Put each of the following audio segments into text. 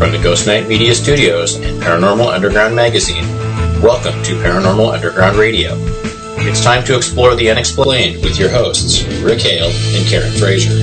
From the Ghost Night Media Studios and Paranormal Underground Magazine, welcome to Paranormal Underground Radio. It's time to explore the unexplained with your hosts, Rick Hale and Karen Frazier.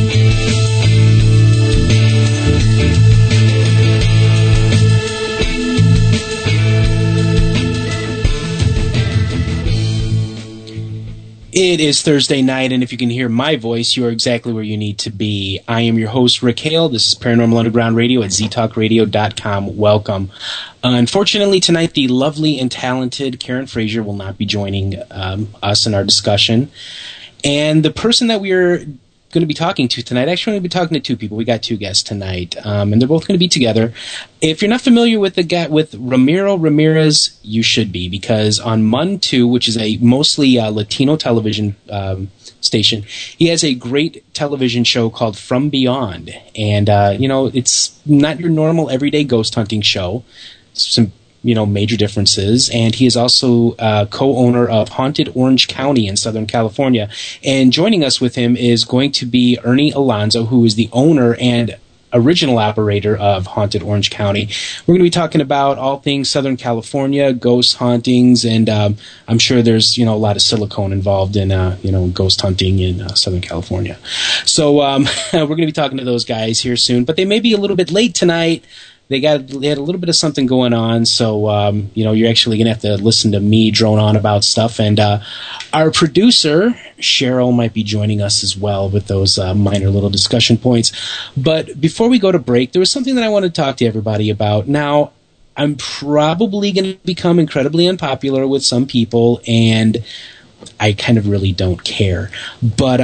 It is Thursday night, and if you can hear my voice, you are exactly where you need to be. I am your host, Rick Hale. This is Paranormal Underground Radio at ztalkradio.com. Welcome. Unfortunately, tonight, the lovely and talented Karen Frazier will not be joining us in our discussion. And the person that we are going to be talking to tonight, actually, we're going to be talking to two people. We got two guests tonight, and they're both going to be together. If you're not familiar with the guy, with Ramiro Ramirez, you should be, because on MUN 2, which is a mostly Latino television station, he has a great television show called From Beyond. And, it's not your normal everyday ghost hunting show. Some major differences, and he is also co-owner of Haunted Orange County in Southern California. And joining us with him is going to be Ernie Alonso, who is the owner and original operator of Haunted Orange County. We're going to be talking about all things Southern California, ghost hauntings, and I'm sure there's a lot of silicone involved in ghost hunting in Southern California. So we're going to be talking to those guys here soon, but they may be a little bit late tonight. They had a little bit of something going on, so you're actually going to have to listen to me drone on about stuff. And our producer, Cheryl, might be joining us as well with those minor little discussion points. But before we go to break, there was something that I wanted to talk to everybody about. Now, I'm probably going to become incredibly unpopular with some people, and I kind of really don't care. But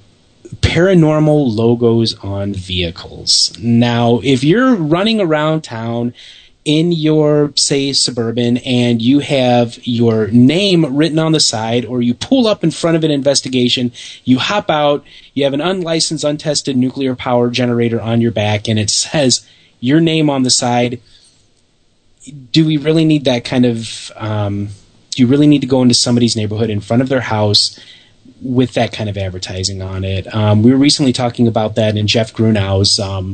paranormal logos on vehicles. Now, if you're running around town in your, say, Suburban, and you have your name written on the side, or you pull up in front of an investigation, you hop out, you have an unlicensed, untested nuclear power generator on your back, and it says your name on the side, do we really need that kind of, do you really need to go into somebody's neighborhood in front of their house with that kind of advertising on it? We were recently talking about that in Jeff Grunau's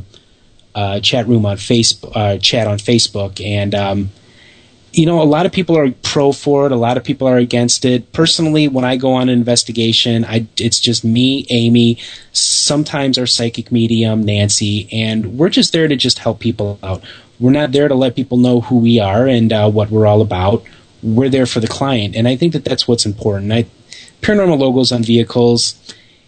chat room on Facebook, chat on Facebook, and a lot of people are pro for it, a lot of people are against it. Personally, when I go on an investigation, it's just me, Amy, sometimes our psychic medium, Nancy, and we're just there to just help people out. We're not there to let people know who we are and what we're all about. We're there for the client, and I think that that's what's important. Paranormal logos on vehicles,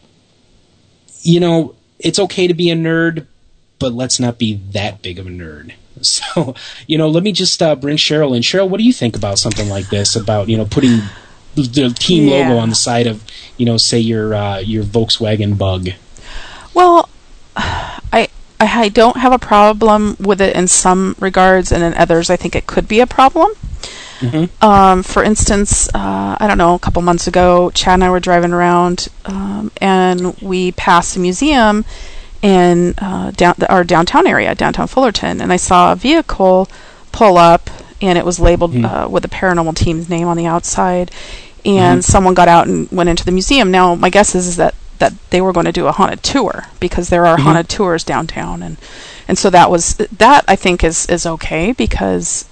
it's okay to be a nerd, but let's not be that big of a nerd. So, let me just bring Cheryl in. Cheryl, what do you think about something like this, about, putting the team logo on the side of, say your Volkswagen Bug? Well, I don't have a problem with it in some regards, and in others I think it could be a problem. Mm-hmm. For instance, I don't know, a couple months ago, Chad and I were driving around, and we passed a museum in our downtown area, downtown Fullerton, and I saw a vehicle pull up, and it was labeled with the paranormal team's name on the outside, and someone got out and went into the museum. Now, my guess is that they were going to do a haunted tour, because there are haunted tours downtown, and so that I think is okay, because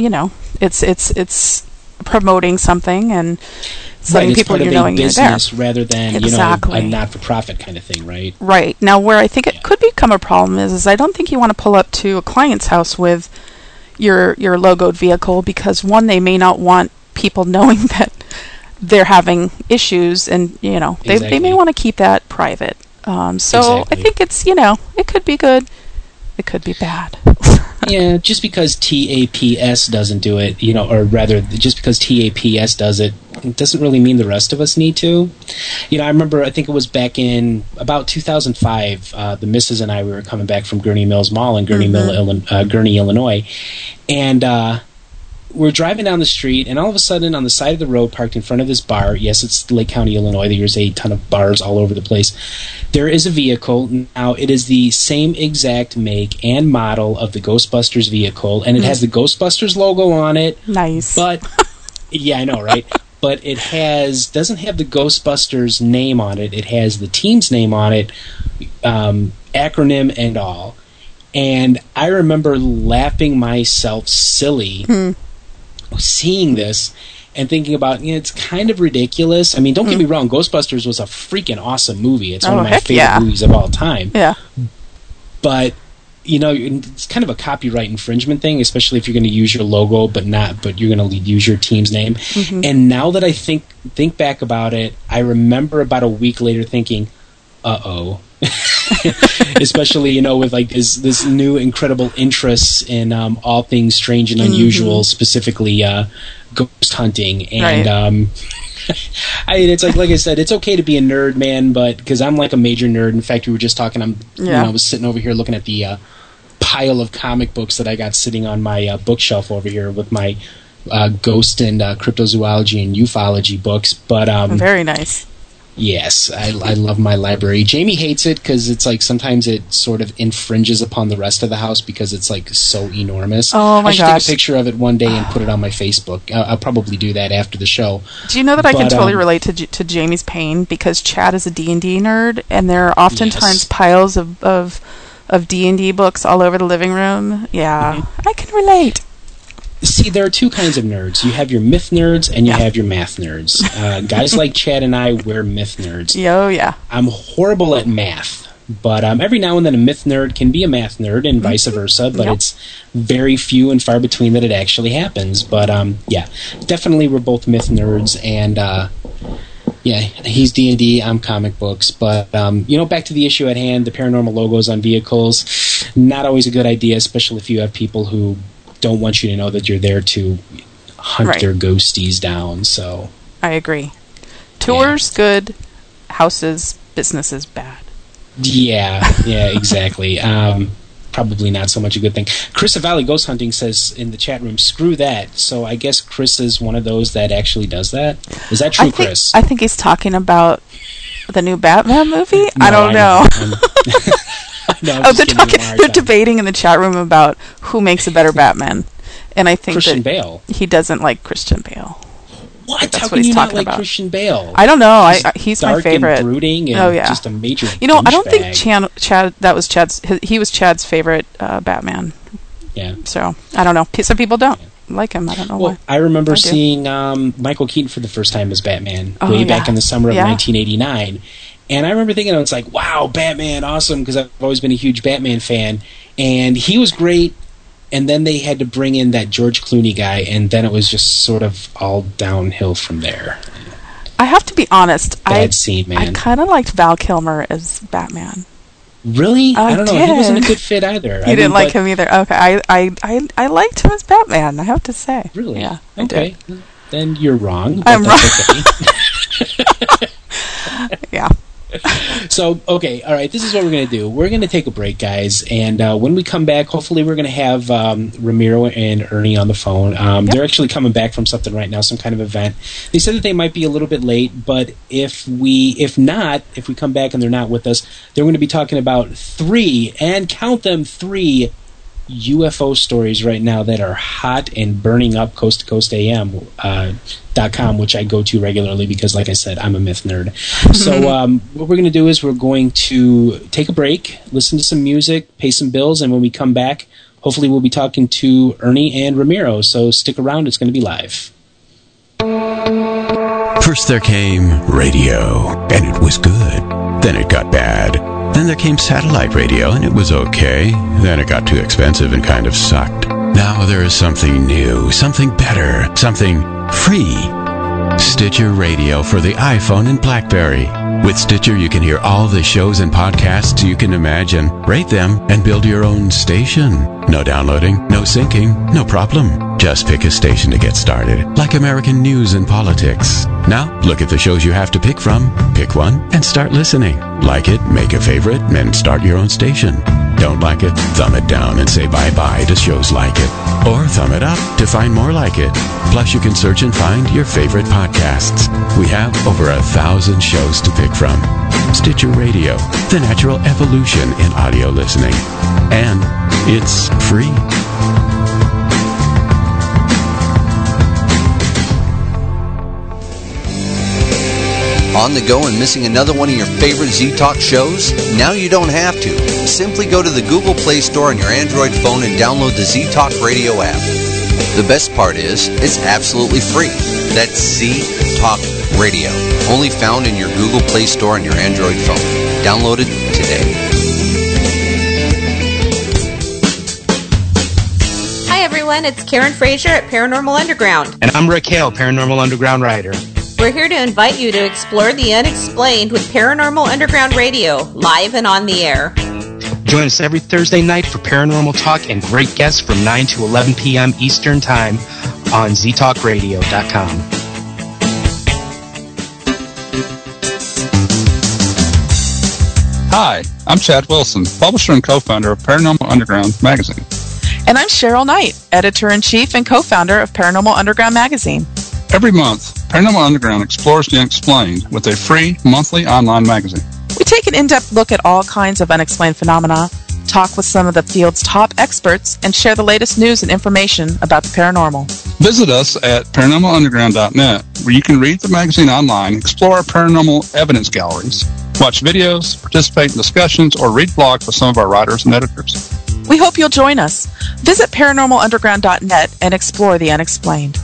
it's promoting something and letting people knowing you're there, rather than a not-for-profit kind of thing, right? Right. Now, where I think it could become a problem is I don't think you want to pull up to a client's house with your logoed vehicle, because one, they may not want people knowing that they're having issues, and they may want to keep that private. So I think it's it could be good, it could be bad. Yeah, just because TAPS doesn't do it, or rather, just because TAPS does it, it doesn't really mean the rest of us need to. I remember, I think it was back in about 2005, the missus and I, we were coming back from Gurney Mills Mall in Gurney, Gurney, Illinois, and we're driving down the street, and all of a sudden, on the side of the road, parked in front of this bar, yes, it's Lake County, Illinois, there's a ton of bars all over the place, there is a vehicle. Now, it is the same exact make and model of the Ghostbusters vehicle, and it has the Ghostbusters logo on it. Nice. But, yeah, I know, right? But it doesn't have the Ghostbusters name on it. It has the team's name on it, acronym and all. And I remember laughing myself silly seeing this and thinking about, it's kind of ridiculous. I mean, don't get me wrong, Ghostbusters was a freaking awesome movie. It's one of my favorite movies of all time. Yeah. But, it's kind of a copyright infringement thing, especially if you're going to use your logo, but you're going to use your team's name. And now that I think back about it, I remember about a week later thinking, uh-oh. Especially, with like this new incredible interest in all things strange and unusual, specifically ghost hunting. And it's like I said, it's okay to be a nerd, man, but because I'm like a major nerd. In fact, we were just talking. I was sitting over here looking at the pile of comic books that I got sitting on my bookshelf over here with my ghost and cryptozoology and ufology books. But very nice. Yes, I love my library. Jamie hates it because it's like sometimes it sort of infringes upon the rest of the house because it's like so enormous. Oh my gosh! I should take a picture of it one day and put it on my Facebook. I'll probably do that after the show. Do you know that I can totally relate to Jamie's pain because Chad is a D&D nerd, and there are oftentimes piles of D&D books all over the living room. Yeah, I can relate. See, there are two kinds of nerds. You have your myth nerds and you have your math nerds. Guys like Chad and I, we're myth nerds. Oh, yeah. I'm horrible at math, but every now and then a myth nerd can be a math nerd and vice versa, but it's very few and far between that it actually happens. But, definitely we're both myth nerds, and, he's D&D, I'm comic books. But, back to the issue at hand, the paranormal logos on vehicles, not always a good idea, especially if you have people who don't want you to know that you're there to hunt their ghosties down. So I agree. Tours good, houses, businesses bad. Yeah, exactly. Probably not so much a good thing. Chris of Valley Ghost Hunting says in the chat room, screw that. So I guess Chris is one of those that actually does that. Is that true, Chris? I think he's talking about the new Batman movie. No, I don't know. No, they're debating in the chat room about who makes a better Batman, and I think Christian Bale. He doesn't like Christian Bale. What? How can you not like Christian Bale? I don't know. He's my favorite. And brooding and just a major. I don't think Chad. That was Chad's. He was Chad's favorite Batman. Yeah. So I don't know. Some people don't like him. I don't know why. I remember seeing Michael Keaton for the first time as Batman way back in the summer of 1989. And I remember thinking, it's like, wow, Batman, awesome, because I've always been a huge Batman fan. And he was great, and then they had to bring in that George Clooney guy, and then it was just sort of all downhill from there. I have to be honest. Bad scene, man. I kind of liked Val Kilmer as Batman. Really? I don't know. He wasn't a good fit either. You didn't like him either? Okay. I liked him as Batman, I have to say. Really? Yeah. Okay. Then you're wrong. I'm wrong. Okay. Yeah. So, okay, all right, this is what we're going to do. We're going to take a break, guys, and when we come back, hopefully we're going to have Ramiro and Ernie on the phone. They're actually coming back from something right now, some kind of event. They said that they might be a little bit late, but if we come back and they're not with us, they're going to be talking about 3 UFO stories right now that are hot and burning up Coast to Coast AM.com, which I go to regularly because, like I said, I'm a myth nerd. So what we're going to do is we're going to take a break, listen to some music, pay some bills, and when we come back, hopefully we'll be talking to Ernie and Ramiro. So stick around. It's going to be live. First there came radio, and it was good. Then it got bad. Then there came satellite radio, and it was okay. Then it got too expensive and kind of sucked. Now there is something new, something better, something free. Stitcher Radio for the iPhone and BlackBerry. With Stitcher, you can hear all the shows and podcasts you can imagine, rate them, and build your own station. No downloading, no syncing, no problem. Just pick a station to get started, like American news and politics. Now, look at the shows you have to pick from, pick one, and start listening. Like it, make a favorite, and start your own station. Don't like it, thumb it down and say bye-bye to shows like it. Or thumb it up to find more like it. Plus, you can search and find your favorite podcasts. We have over 1,000 shows to pick from. Stitcher Radio, the natural evolution in audio listening. And it's free. On the go and missing another one of your favorite Z-Talk shows? Now you don't have to. Simply go to the Google Play Store on your Android phone and download the Z-Talk Radio app. The best part is, it's absolutely free. That's Z-Talk Radio, only found in your Google Play Store on your Android phone. Download it today. Hi everyone, it's Karen Frazier at Paranormal Underground. And I'm Rick Hale, Paranormal Underground writer. We're here to invite you to explore the unexplained with Paranormal Underground Radio, live and on the air. Join us every Thursday night for paranormal talk and great guests from 9 to 11 p.m. Eastern Time on ztalkradio.com. Hi, I'm Chad Wilson, publisher and co-founder of Paranormal Underground magazine. And I'm Cheryl Knight, editor-in-chief and co-founder of Paranormal Underground magazine. Every month, Paranormal Underground explores the unexplained with a free monthly online magazine. We take an in-depth look at all kinds of unexplained phenomena, talk with some of the field's top experts, and share the latest news and information about the paranormal. Visit us at paranormalunderground.net, where you can read the magazine online, explore our paranormal evidence galleries, watch videos, participate in discussions, or read blogs with some of our writers and editors. We hope you'll join us. Visit paranormalunderground.net and explore the unexplained.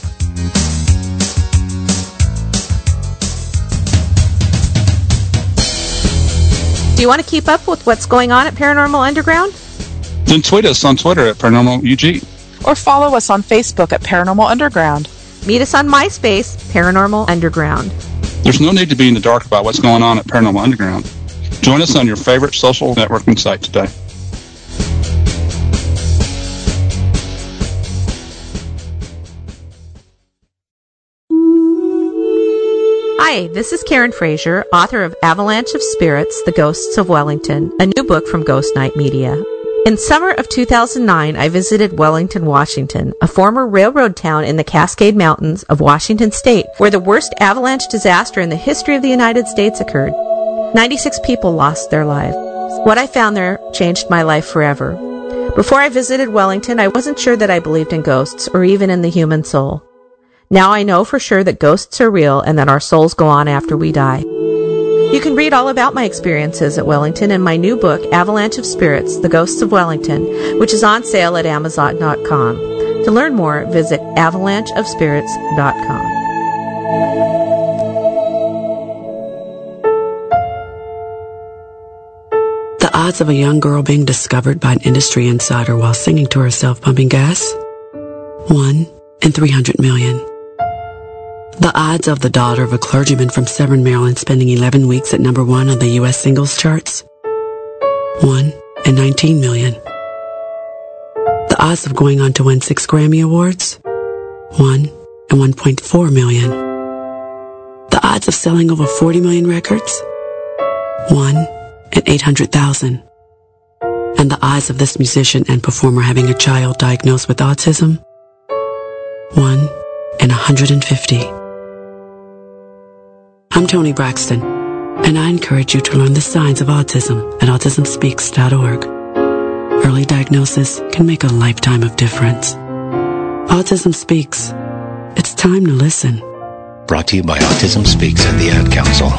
Do you want to keep up with what's going on at Paranormal Underground? Then tweet us on Twitter at ParanormalUG. Or follow us on Facebook at Paranormal Underground. Meet us on MySpace, Paranormal Underground. There's no need to be in the dark about what's going on at Paranormal Underground. Join us on your favorite social networking site today. Hi, this is Karen Frazier, author of Avalanche of Spirits, The Ghosts of Wellington, a new book from Ghost Night Media. In summer of 2009, I visited Wellington, Washington, a former railroad town in the Cascade Mountains of Washington State, where the worst avalanche disaster in the history of the United States occurred. 96 people lost their lives. What I found there changed my life forever. Before I visited Wellington, I wasn't sure that I believed in ghosts or even in the human soul. Now I know for sure that ghosts are real and that our souls go on after we die. You can read all about my experiences at Wellington in my new book, Avalanche of Spirits, The Ghosts of Wellington, which is on sale at Amazon.com. To learn more, visit avalancheofspirits.com. The odds of a young girl being discovered by an industry insider while singing to herself pumping gas? 1 in 300 million. The odds of the daughter of a clergyman from Severn, Maryland spending 11 weeks at number 1 on the U.S. singles charts? 1 in 19 million. The odds of going on to win 6 Grammy Awards? 1 in 1.4 million. The odds of selling over 40 million records? 1 in 800,000. And the odds of this musician and performer having a child diagnosed with autism? 1 in 150. I'm Toni Braxton, and I encourage you to learn the signs of autism at autismspeaks.org. Early diagnosis can make a lifetime of difference. Autism Speaks. It's time to listen. Brought to you by Autism Speaks and the Ad Council.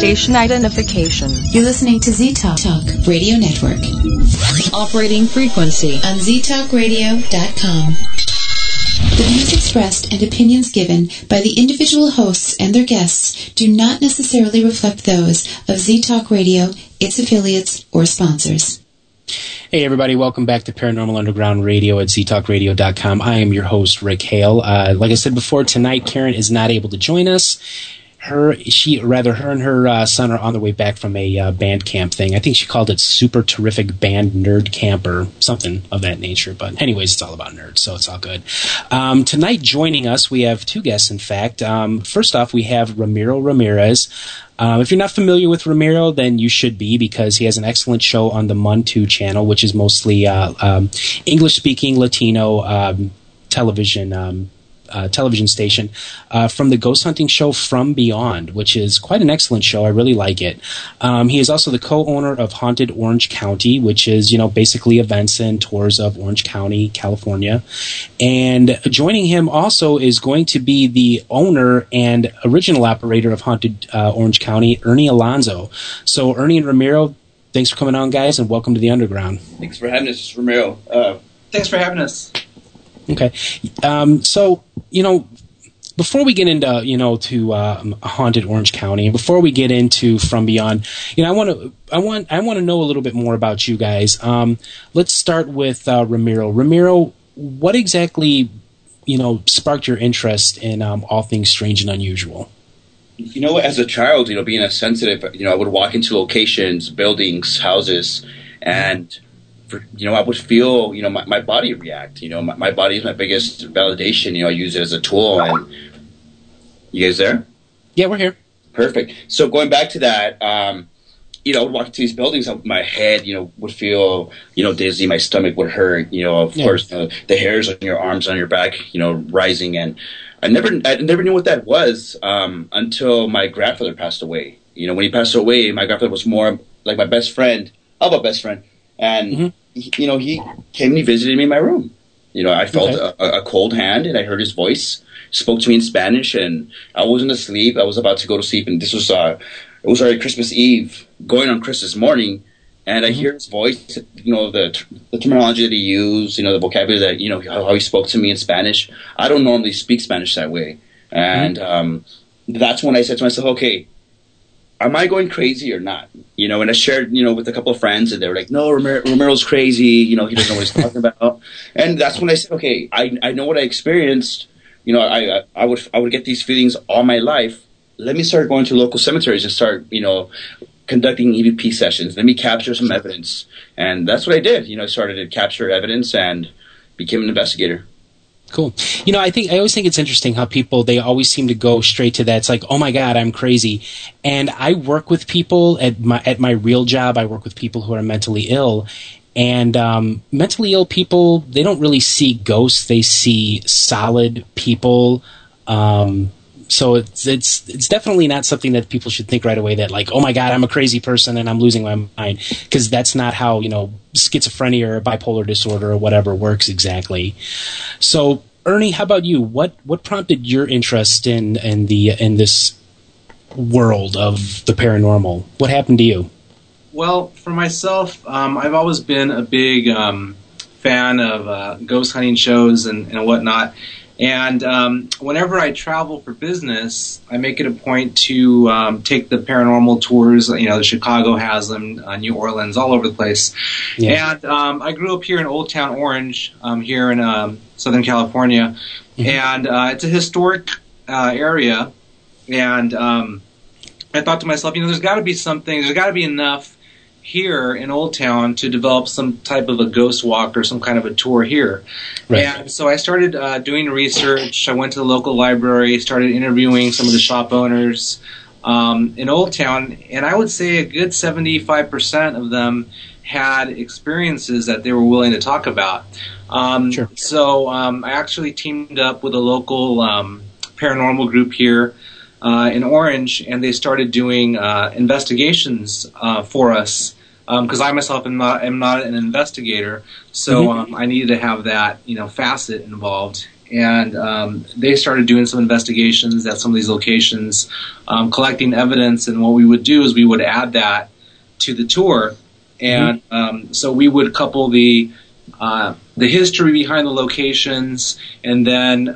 Station identification. You're listening to Z-Talk Radio Network. Operating frequency on ztalkradio.com. The views expressed and opinions given by the individual hosts and their guests do not necessarily reflect those of Z-Talk Radio, its affiliates, or sponsors. Hey everybody, welcome back to Paranormal Underground Radio at ztalkradio.com. I am your host, Rick Hale. Like I said before, tonight Karen is not able to join us. Her and her son are on their way back from a band camp thing. I think she called it Super Terrific Band Nerd Camp or something of that nature. But anyways, it's all about nerds, so it's all good. Tonight joining us, we have two guests, in fact. First off, we have Ramiro Ramirez. If you're not familiar with Ramiro, then you should be, because he has an excellent show on the Mun2 channel, which is mostly English-speaking Latino television station from the ghost hunting show From Beyond, which is quite an excellent show. I really like it. He is also the co-owner of Haunted Orange County, which is, basically events and tours of Orange County, California. And joining him also is going to be the owner and original operator of Haunted Orange County, Ernie Alonso. So Ernie and Ramiro, thanks for coming on, guys, and welcome to the Underground. Thanks for having us, Ramiro. Thanks for having us. Okay. So, before we get into, to Haunted Orange County, and before we get into From Beyond, I want to know a little bit more about you guys. Let's start with Ramiro. Ramiro, what exactly, sparked your interest in all things strange and unusual? As a child, being a sensitive, I would walk into locations, buildings, houses, and I would feel, my body react. My body is my biggest validation. I use it as a tool. And you guys there? Yeah, we're here. Perfect. So going back to that, I would walk into these buildings. My head, would feel, dizzy. My stomach would hurt. Of course, the hairs on your arms, on your back, rising. And I never knew what that was until my grandfather passed away. When he passed away, my grandfather was more like my best friend of a best friend. And, he came and he visited me in my room. I felt a cold hand, and I heard his voice, spoke to me in Spanish, and I wasn't asleep. I was about to go to sleep, and this was, it was already Christmas Eve, going on Christmas morning, and I hear his voice, the terminology that he used, the vocabulary that, how he spoke to me in Spanish. I don't normally speak Spanish that way. And that's when I said to myself, okay, am I going crazy or not? And I shared, with a couple of friends, and they were like, no, Ramiro's crazy. He doesn't know what he's talking about. And that's when I said, okay, I know what I experienced. I would get these feelings all my life. Let me start going to local cemeteries and start, conducting EVP sessions. Let me capture some evidence. And that's what I did. I started to capture evidence and became an investigator. Cool. I always think it's interesting how people, they always seem to go straight to that. It's like, oh my God, I'm crazy. And I work with people at my real job. I work with people who are mentally ill, and mentally ill people, they don't really see ghosts. They see solid people. So it's definitely not something that people should think right away that, like, oh my God, I'm a crazy person and I'm losing my mind, because that's not how, schizophrenia or bipolar disorder or whatever works exactly. So Ernie, how about you? What prompted your interest in this world of the paranormal? What happened to you? Well, for myself, I've always been a big fan of ghost hunting shows and whatnot. And whenever I travel for business, I make it a point to take the paranormal tours. The Chicago has them, New Orleans, all over the place. Yeah. And I grew up here in Old Town Orange, here in Southern California. Mm-hmm. And it's a historic area. And I thought to myself, there's got to be something, there's got to be enough here in Old Town to develop some type of a ghost walk or some kind of a tour here. Right. And so I started doing research. I went to the local library, started interviewing some of the shop owners in Old Town, and I would say a good 75% of them had experiences that they were willing to talk about. Sure. So I actually teamed up with a local paranormal group here in Orange, and they started doing investigations for us, because I myself am not an investigator, so I needed to have that facet involved. and they started doing some investigations at some of these locations, collecting evidence. And what we would do is we would add that to the tour, and so we would couple the history behind the locations, and then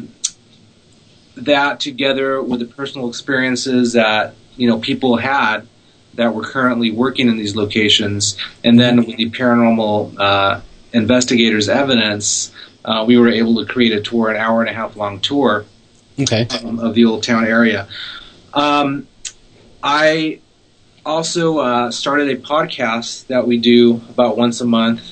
that together with the personal experiences that people had that were currently working in these locations, and then with the paranormal investigators' evidence, we were able to create a tour, an hour-and-a-half long tour of the Old Town area. I also started a podcast that we do about once a month,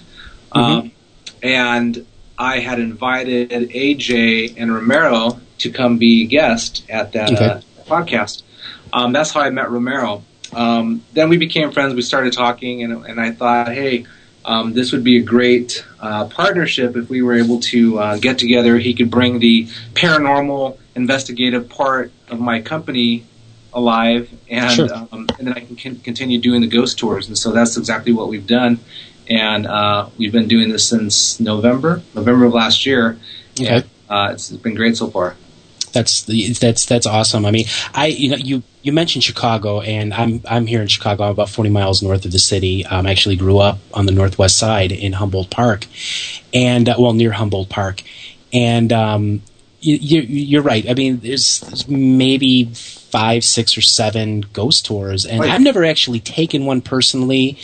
and I had invited AJ and Romero to come be a guest at that podcast. That's how I met Romero. Then we became friends. We started talking, and I thought, hey, this would be a great partnership if we were able to get together. He could bring the paranormal investigative part of my company alive, and then I can continue doing the ghost tours. And so that's exactly what we've done. And we've been doing this since November of last year. And, it's been great so far. That's awesome. I mean, you mentioned Chicago, and I'm here in Chicago. I'm about 40 miles north of the city. I actually grew up on the northwest side in Humboldt Park, and near Humboldt Park. And you're right. I mean, there's maybe 5, 6, or 7 ghost tours, and I've never actually taken one personally.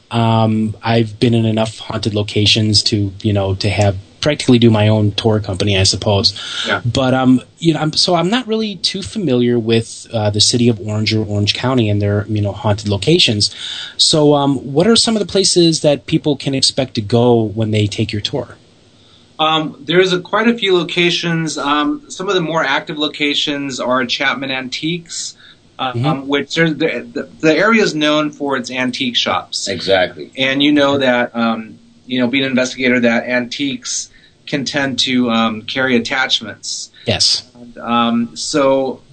I've been in enough haunted locations to have practically do my own tour company, I suppose. Yeah. But I'm not really too familiar with the city of Orange or Orange County and their haunted locations. So what are some of the places that people can expect to go when they take your tour? There's quite a few locations. Some of the more active locations are Chapman Antiques, which the area is known for its antique shops. Exactly. And that being an investigator, that antiques can tend to carry attachments. Yes. And, so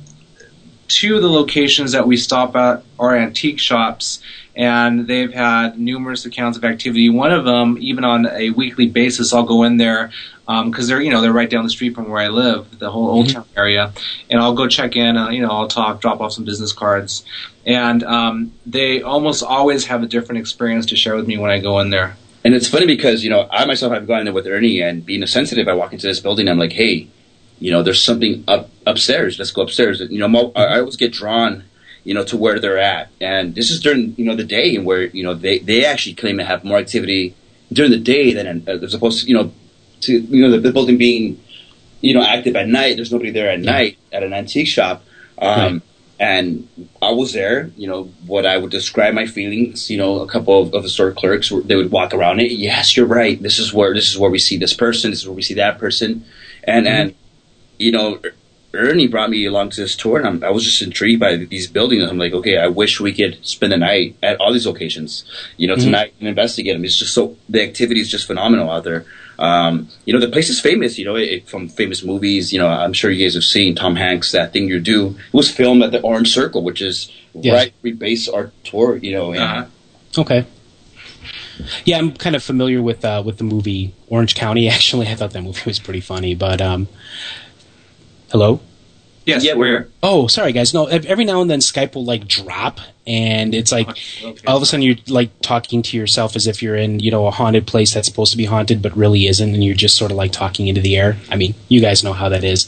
2 of the locations that we stop at are antique shops, and they've had numerous accounts of activity. One of them, even on a weekly basis, I'll go in there because they're right down the street from where I live, the whole Old Town area, and I'll go check in. I'll talk, drop off some business cards, and they almost always have a different experience to share with me when I go in there. And it's funny because, I myself have gone in there with Ernie, and being a sensitive, I walk into this building, I'm like, hey, there's something upstairs. Let's go upstairs. I always get drawn, to where they're at. And this is during, the day where, they actually claim to have more activity during the day than as opposed to, the building being, active at night. There's nobody there at night at an antique shop. And I was there, what I would describe my feelings, a couple of the store clerks, they would walk around it. Yes, you're right. This is where we see this person. This is where we see that person. And Ernie brought me along to this tour, and I was just intrigued by these buildings. I'm like, okay, I wish we could spend the night at all these locations, tonight and investigate them. It's just the activity is just phenomenal out there. The place is famous, from famous movies. I'm sure you guys have seen Tom Hanks' That Thing You Do. It was filmed at the Orange Circle, which is right we base our tour, Okay. Yeah, I'm kind of familiar with the movie Orange County. Actually, I thought that movie was pretty funny. But hello. Yes, yeah, we're. Oh, sorry, guys. No, every now and then Skype will drop, and it's all of a sudden you're talking to yourself as if you're in a haunted place that's supposed to be haunted but really isn't, and you're just sort of talking into the air. I mean, you guys know how that is.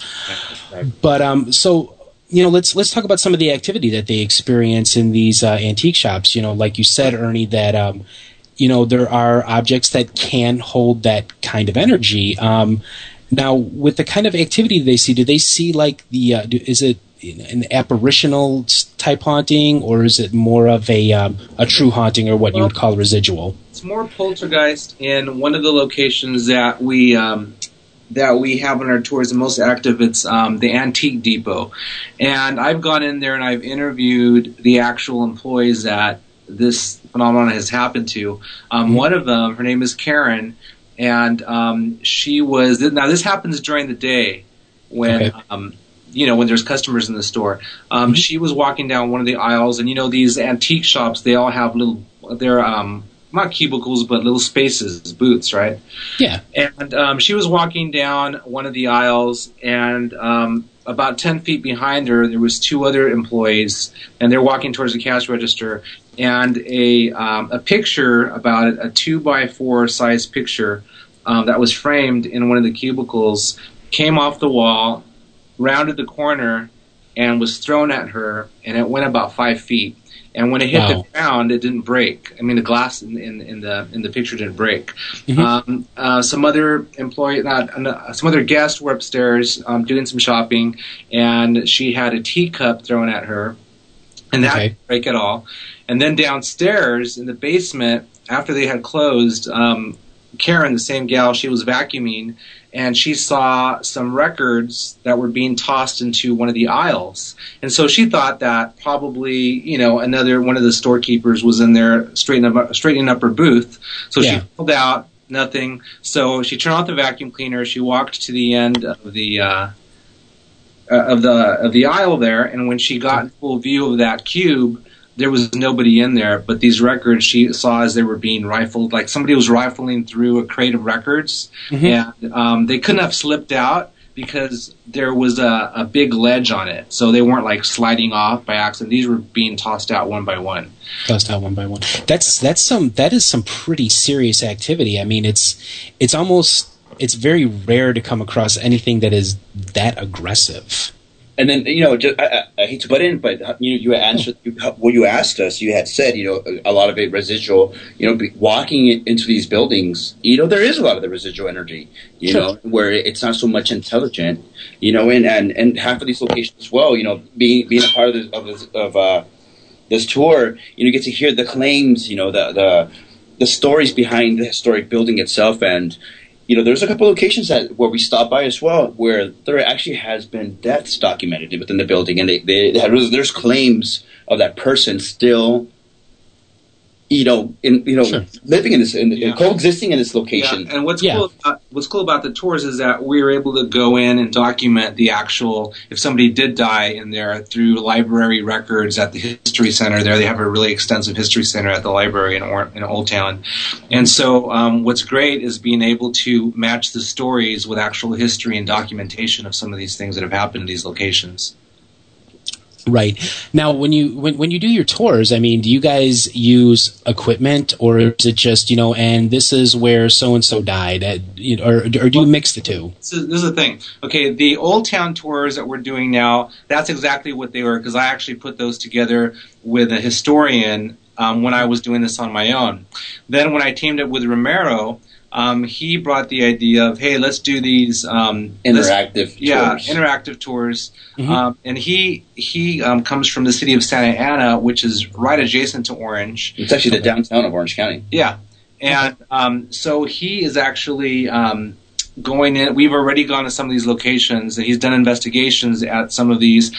But so let's talk about some of the activity that they experience in these antique shops. Like you said, Ernie, that there are objects that can hold that kind of energy. Now, with the kind of activity they see, do they see is it an apparitional type haunting, or is it more of a true haunting, or what you would call residual? It's more poltergeist. In one of the locations that we have on our tours, the most active, it's the Antique Depot. And I've gone in there and I've interviewed the actual employees that this phenomenon has happened to. One of them, her name is Karen, and she was. Now this happens during the day when when there's customers in the store. She was walking down one of the aisles, and these antique shops, they all have not cubicles, but little spaces, booths, right? Yeah. And she was walking down one of the aisles, and about 10 feet behind her, there was two other employees, and they're walking towards the cash register. And a picture, about a 2x4 size picture that was framed in one of the cubicles, came off the wall, rounded the corner, and was thrown at her, and it went about 5 feet. And when it hit the ground, it didn't break. I mean, the glass in the picture didn't break. Mm-hmm. Some other some other guests were upstairs doing some shopping, and she had a teacup thrown at her, and that didn't break at all. And then downstairs in the basement, after they had closed, Karen, the same gal, she was vacuuming, and she saw some records that were being tossed into one of the aisles. And so she thought that probably, another one of the storekeepers was in there straightening up her booth. So she pulled out, nothing. So she turned off the vacuum cleaner. She walked to the end of the aisle there, and when she got in full view of that cube, there was nobody in there, but these records she saw as they were being rifled, like somebody was rifling through a crate of records, and they couldn't have slipped out because there was a big ledge on it, so they weren't like sliding off by accident. These were being tossed out one by one. That is some pretty serious activity. I mean, it's very rare to come across anything that is that aggressive. And then, I hate to butt in, but you answered what you asked us. You had said, a lot of it residual. Walking into these buildings, there is a lot of the residual energy. Where it's not so much intelligent. And half of these locations as well. Being a part of this tour, you get to hear the claims. The stories behind the historic building itself, and there's a couple of locations where we stopped by as well, where there actually has been deaths documented within the building, and there's claims of that person still, living in this, coexisting in this location. Yeah. And what's cool about the tours is that we were able to go in and document the actual, if somebody did die in there, through library records at the History Center there. They have a really extensive History Center at the library in Old Town. And so what's great is being able to match the stories with actual history and documentation of some of these things that have happened in these locations. Right. Now, when you do your tours, I mean, do you guys use equipment, or is it just, and this is where so-and-so died, or do you mix the two? This is the thing. Okay, the Old Town tours that we're doing now, that's exactly what they were, because I actually put those together with a historian when I was doing this on my own. Then when I teamed up with Romero, he brought the idea of, hey, let's do these interactive tours. Yeah, interactive tours. Mm-hmm. And he comes from the city of Santa Ana, which is right adjacent to Orange. It's actually the downtown of Orange County. Yeah. And so he is actually going in. We've already gone to some of these locations, and he's done investigations at some of these.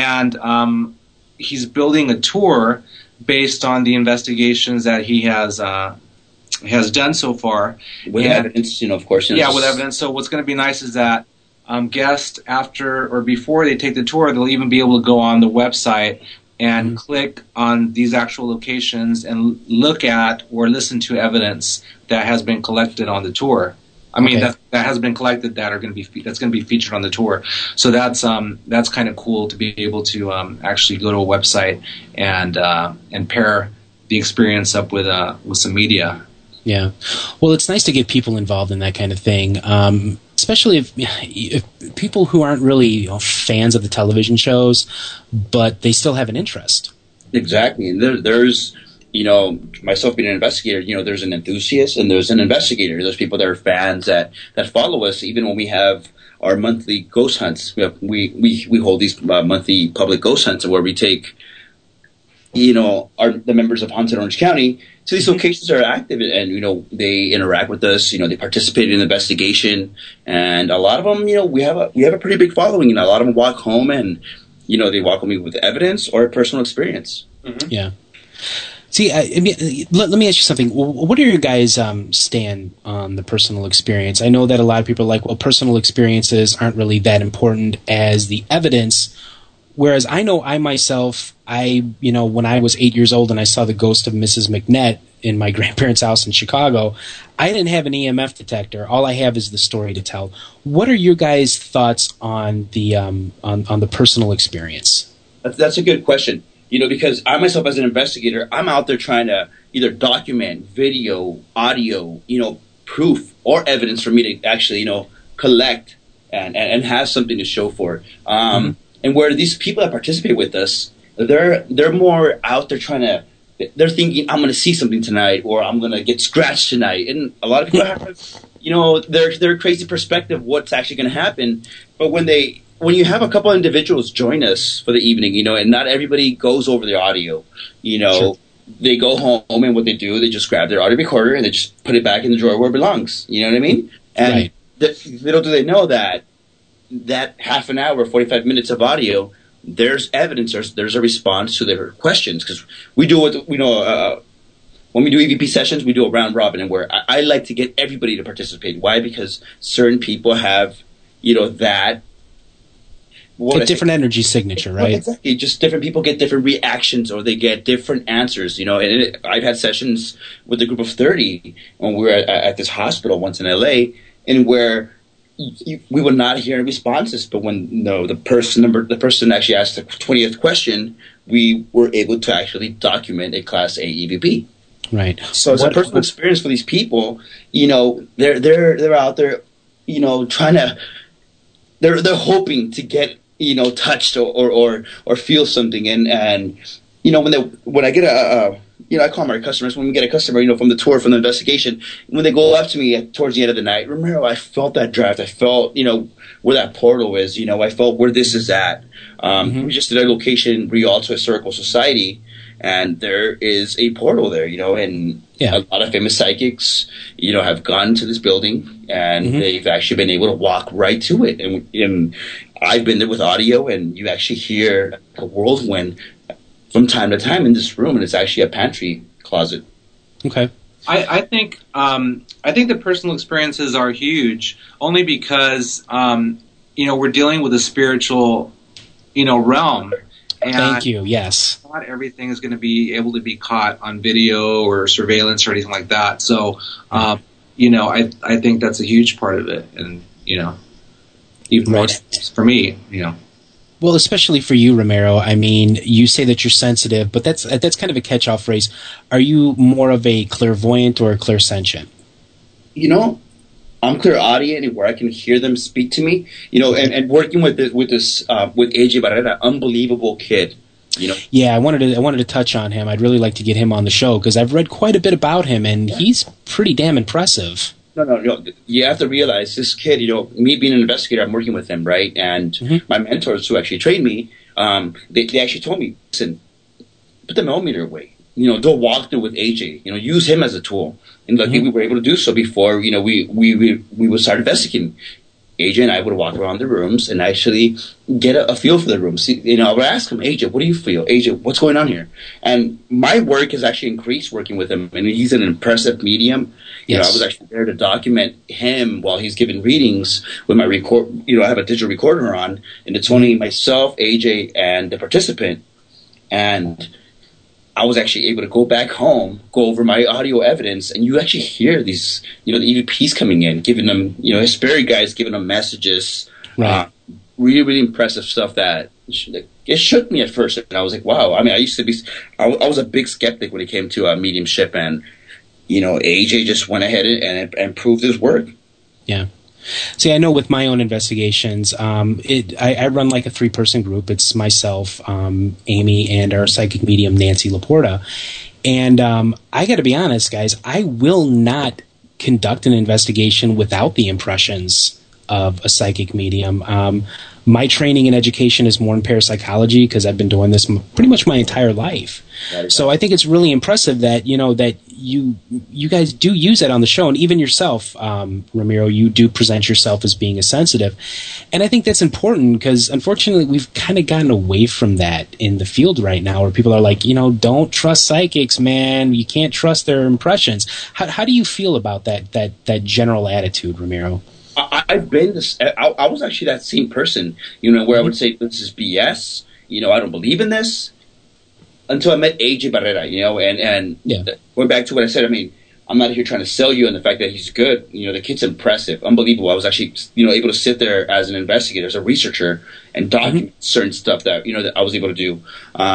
And he's building a tour based on the investigations that he has done so far. With evidence, of course. Yeah, with evidence. So what's going to be nice is that guests, after or before they take the tour, they'll even be able to go on the website and click on these actual locations and look at or listen to evidence that has been collected on the tour. I mean, that has been collected that's going to be featured on the tour. So that's kind of cool to be able to actually go to a website and pair the experience up with some media. Yeah. Well, it's nice to get people involved in that kind of thing, especially if people who aren't really fans of the television shows, but they still have an interest. Exactly. And there's, myself being an investigator, there's an enthusiast and there's an investigator. There's people that are fans that follow us, even when we have our monthly ghost hunts. We hold these monthly public ghost hunts where we take, the members of Haunted Orange County to these locations that are active, and they interact with us. They participate in the investigation, and a lot of them, we have a pretty big following. And a lot of them walk home, and they walk home with evidence or personal experience. Mm-hmm. Yeah. See, let me ask you something. What are your guys' stand on the personal experience? I know that a lot of people are like, well, personal experiences aren't really that important as the evidence. Whereas I know I myself, when I was 8 years old and I saw the ghost of Mrs. McNett, in my grandparents' house in Chicago, I didn't have an EMF detector. All I have is the story to tell. What are your guys' thoughts on the on the personal experience? That's a good question. Because I myself as an investigator, I'm out there trying to either document video, audio, proof or evidence for me to actually, collect and have something to show for. And where these people that participate with us, they're more out there they're thinking, I'm going to see something tonight, or I'm going to get scratched tonight. And a lot of people have, their crazy perspective of what's actually going to happen. But when you have a couple of individuals join us for the evening, and not everybody goes over the audio, sure. They go home and what they do, they just grab their audio recorder and they just put it back in the drawer where it belongs. You know what I mean? And right. Little do they know that half an hour, 45 minutes of audio, there's evidence, there's a response to their questions. Because we do when we do EVP sessions, we do a round robin, and where I like to get everybody to participate. Why? Because certain people have, that. A different energy signature, right? Well, exactly. Just different people get different reactions, or they get different answers. And I've had sessions with a group of 30 when we were at this hospital once in LA, and where we would not hear responses. But when the person actually asked the 20th question, we were able to actually document a Class A EVP. Right. So it's a personal experience for these people. They're out there, trying to. They're hoping to get touched or feel something, and when I get I call my customers when we get a customer from the tour, from the investigation, when they go up to me towards the end of the night, Romero, I felt that draft, I felt where that portal is, I felt where this is at. We just did a location Rialto Historical Society, and there is a portal there, and a lot of famous psychics, have gone to this building, and they've actually been able to walk right to it. And I've been there with audio, and you actually hear a whirlwind from time to time in this room, and it's actually a pantry closet. Okay. I think the personal experiences are huge, only because we're dealing with a spiritual realm. And thank you. Yes. Not everything is going to be able to be caught on video or surveillance or anything like that. So, I think that's a huge part of it, and even more for me, Well, especially for you, Romero. I mean, you say that you're sensitive, but that's kind of a catch-all phrase. Are you more of a clairvoyant or a clairsentient? I'm clairaudient, where I can hear them speak to me. And working with AJ Barrera, unbelievable kid. Yeah, I wanted to touch on him. I'd really like to get him on the show because I've read quite a bit about him, and he's pretty damn impressive. No. You have to realize this kid, me being an investigator, I'm working with him, right? And my mentors who actually trained me, they actually told me, listen, put the millimeter away. Don't walk through with AJ. Use him as a tool. And luckily we were able to do so before, we would start investigating. AJ and I would walk around the rooms and actually get a feel for the room. See, I would ask him, AJ, what do you feel? AJ, what's going on here? And my work has actually increased working with him. And he's an impressive medium. Yes. I was actually there to document him while he's giving readings with my record. I have a digital recorder on, and it's only myself, AJ, and the participant. And I was actually able to go back home, go over my audio evidence, and you actually hear these, the EVPs coming in, giving them, his spirit guides giving them messages. Right. Really, really impressive stuff that it shook me at first. And I was like, wow. I mean, I was a big skeptic when it came to mediumship, and, AJ just went ahead and proved his work. Yeah. See, I know with my own investigations, I run like a 3-person group. It's myself, Amy, and our psychic medium, Nancy Laporta. And I got to be honest, guys, I will not conduct an investigation without the impressions of a psychic medium. My training and education is more in parapsychology because I've been doing this pretty much my entire life. So I think it's really impressive that that you guys do use that on the show, and even yourself, Ramiro, you do present yourself as being a sensitive, and I think that's important because unfortunately we've kind of gotten away from that in the field right now, where people are like, don't trust psychics, man. You can't trust their impressions. How do you feel about that general attitude, Ramiro? I've been this. I was actually that same person, where I would say this is BS. I don't believe in this. until I met AJ Barrera, you know, and going back to what I said, I mean, I'm not here trying to sell you on the fact that he's good. You know, the kid's impressive, unbelievable. I was actually, you know, able to sit there as an investigator, as a researcher, and document certain stuff that, you know, that I was able to do.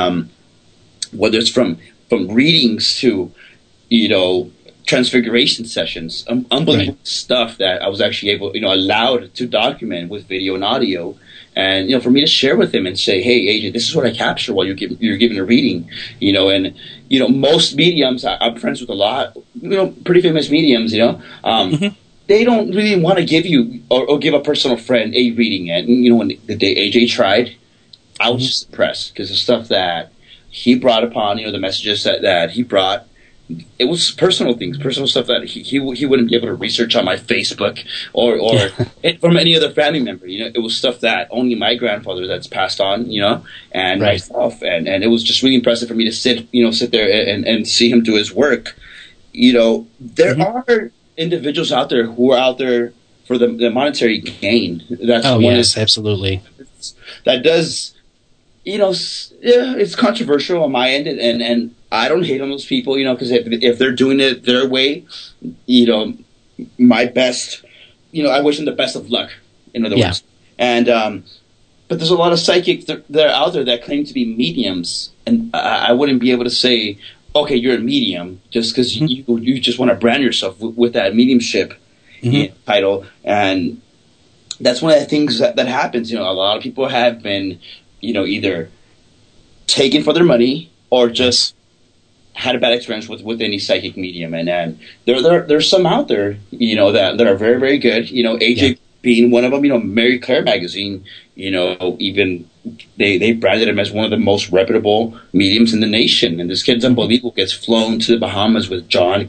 Whether it's from readings to, you know, transfiguration sessions, unbelievable stuff that I was actually able, you know, allowed to document with video and audio. And, you know, for me to share with him and say, hey, AJ, this is what I capture while you're giving a reading, you know, and, you know, most mediums, I'm friends with a lot, you know, pretty famous mediums, you know, they don't really want to give you or give a personal friend a reading. And, you know, when the day AJ tried, I was just impressed because the stuff that he brought upon, you know, the messages that he brought, it was personal things, personal stuff that he wouldn't be able to research on my Facebook or from any other family member. You know, it was stuff that only my grandfather that's passed on, you know, and myself, and it was just really impressive for me to sit there and see him do his work. You know, there are individuals out there who are out there for the monetary gain. That's absolutely. That does, you know, it's controversial on my end, and I don't hate on those people, you know, because if they're doing it their way, you know, my best, you know, I wish them the best of luck, in other words. And, but there's a lot of psychics that are out there that claim to be mediums, and I wouldn't be able to say, okay, you're a medium, just because you just want to brand yourself with that mediumship title. And that's one of the things that happens. You know, a lot of people have been, you know, either taken for their money or just had a bad experience with any psychic medium, and there's some out there, you know, that are very, very good. You know, AJ being one of them. You know, Mary Claire magazine, you know, even they branded him as one of the most reputable mediums in the nation, and this kid's unbelievable. Gets flown to the Bahamas with John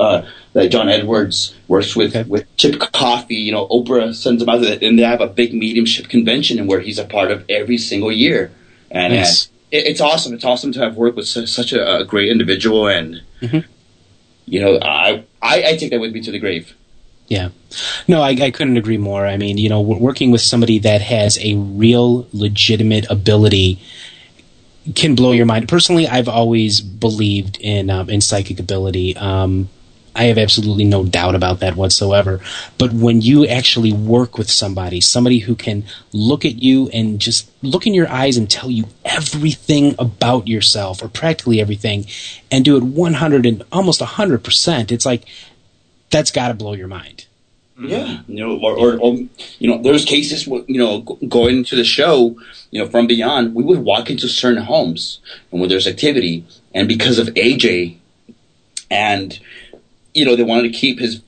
Edwards, works with Chip Coffey. You know, Oprah sends him out there, and they have a big mediumship convention, and where he's a part of every single year, and. It's awesome. It's awesome to have worked with such a great individual, and you know, I take that with me to the grave. Yeah, no, I couldn't agree more. I mean, you know, working with somebody that has a real, legitimate ability can blow your mind. Personally, I've always believed in psychic ability. I have absolutely no doubt about that whatsoever. But when you actually work with somebody who can look at you and just look in your eyes and tell you everything about yourself, or practically everything, and do it 100 and almost 100%, it's like, that's got to blow your mind. Yeah, you know, or you know, there's cases, you know, going to the show, you know, from beyond, we would walk into certain homes and where there's activity, and because of AJ, and you know, they wanted to keep his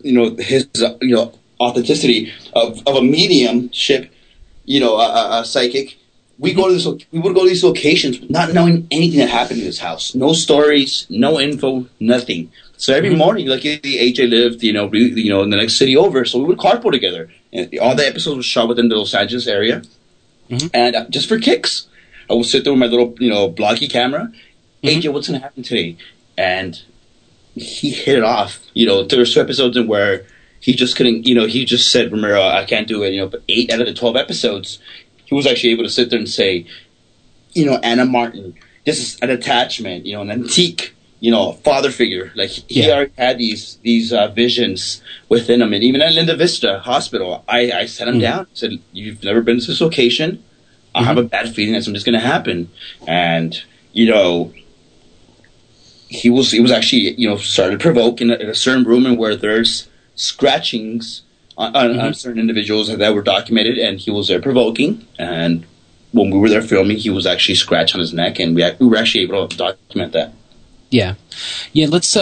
authenticity of a mediumship, you know, a psychic. We would go to these locations not knowing anything that happened in this house, no stories, no info, nothing. So every morning, like AJ lived, you know, in the next city over, so we would carpool together. And all the episodes were shot within the Los Angeles area, and just for kicks, I would sit there with my little, you know, blocky camera. AJ, what's going to happen today? And he hit it off. You know, there were 2 episodes in where he just couldn't, you know, he just said, Romero, I can't do it, you know, but 8 out of the 12 episodes, he was actually able to sit there and say, you know, Anna Martin, this is an attachment, you know, an antique, you know, father figure. Like, he already had these visions within him. And even at Linda Vista Hospital, I sat him down and said, you've never been to this location. I have a bad feeling that something's going to happen. And, you know, he was actually, you know, started to provoke in a certain room and where there's scratchings on certain individuals that were documented, and he was there provoking. And when we were there filming, he was actually scratched on his neck, and we were actually able to document that. Yeah. Let's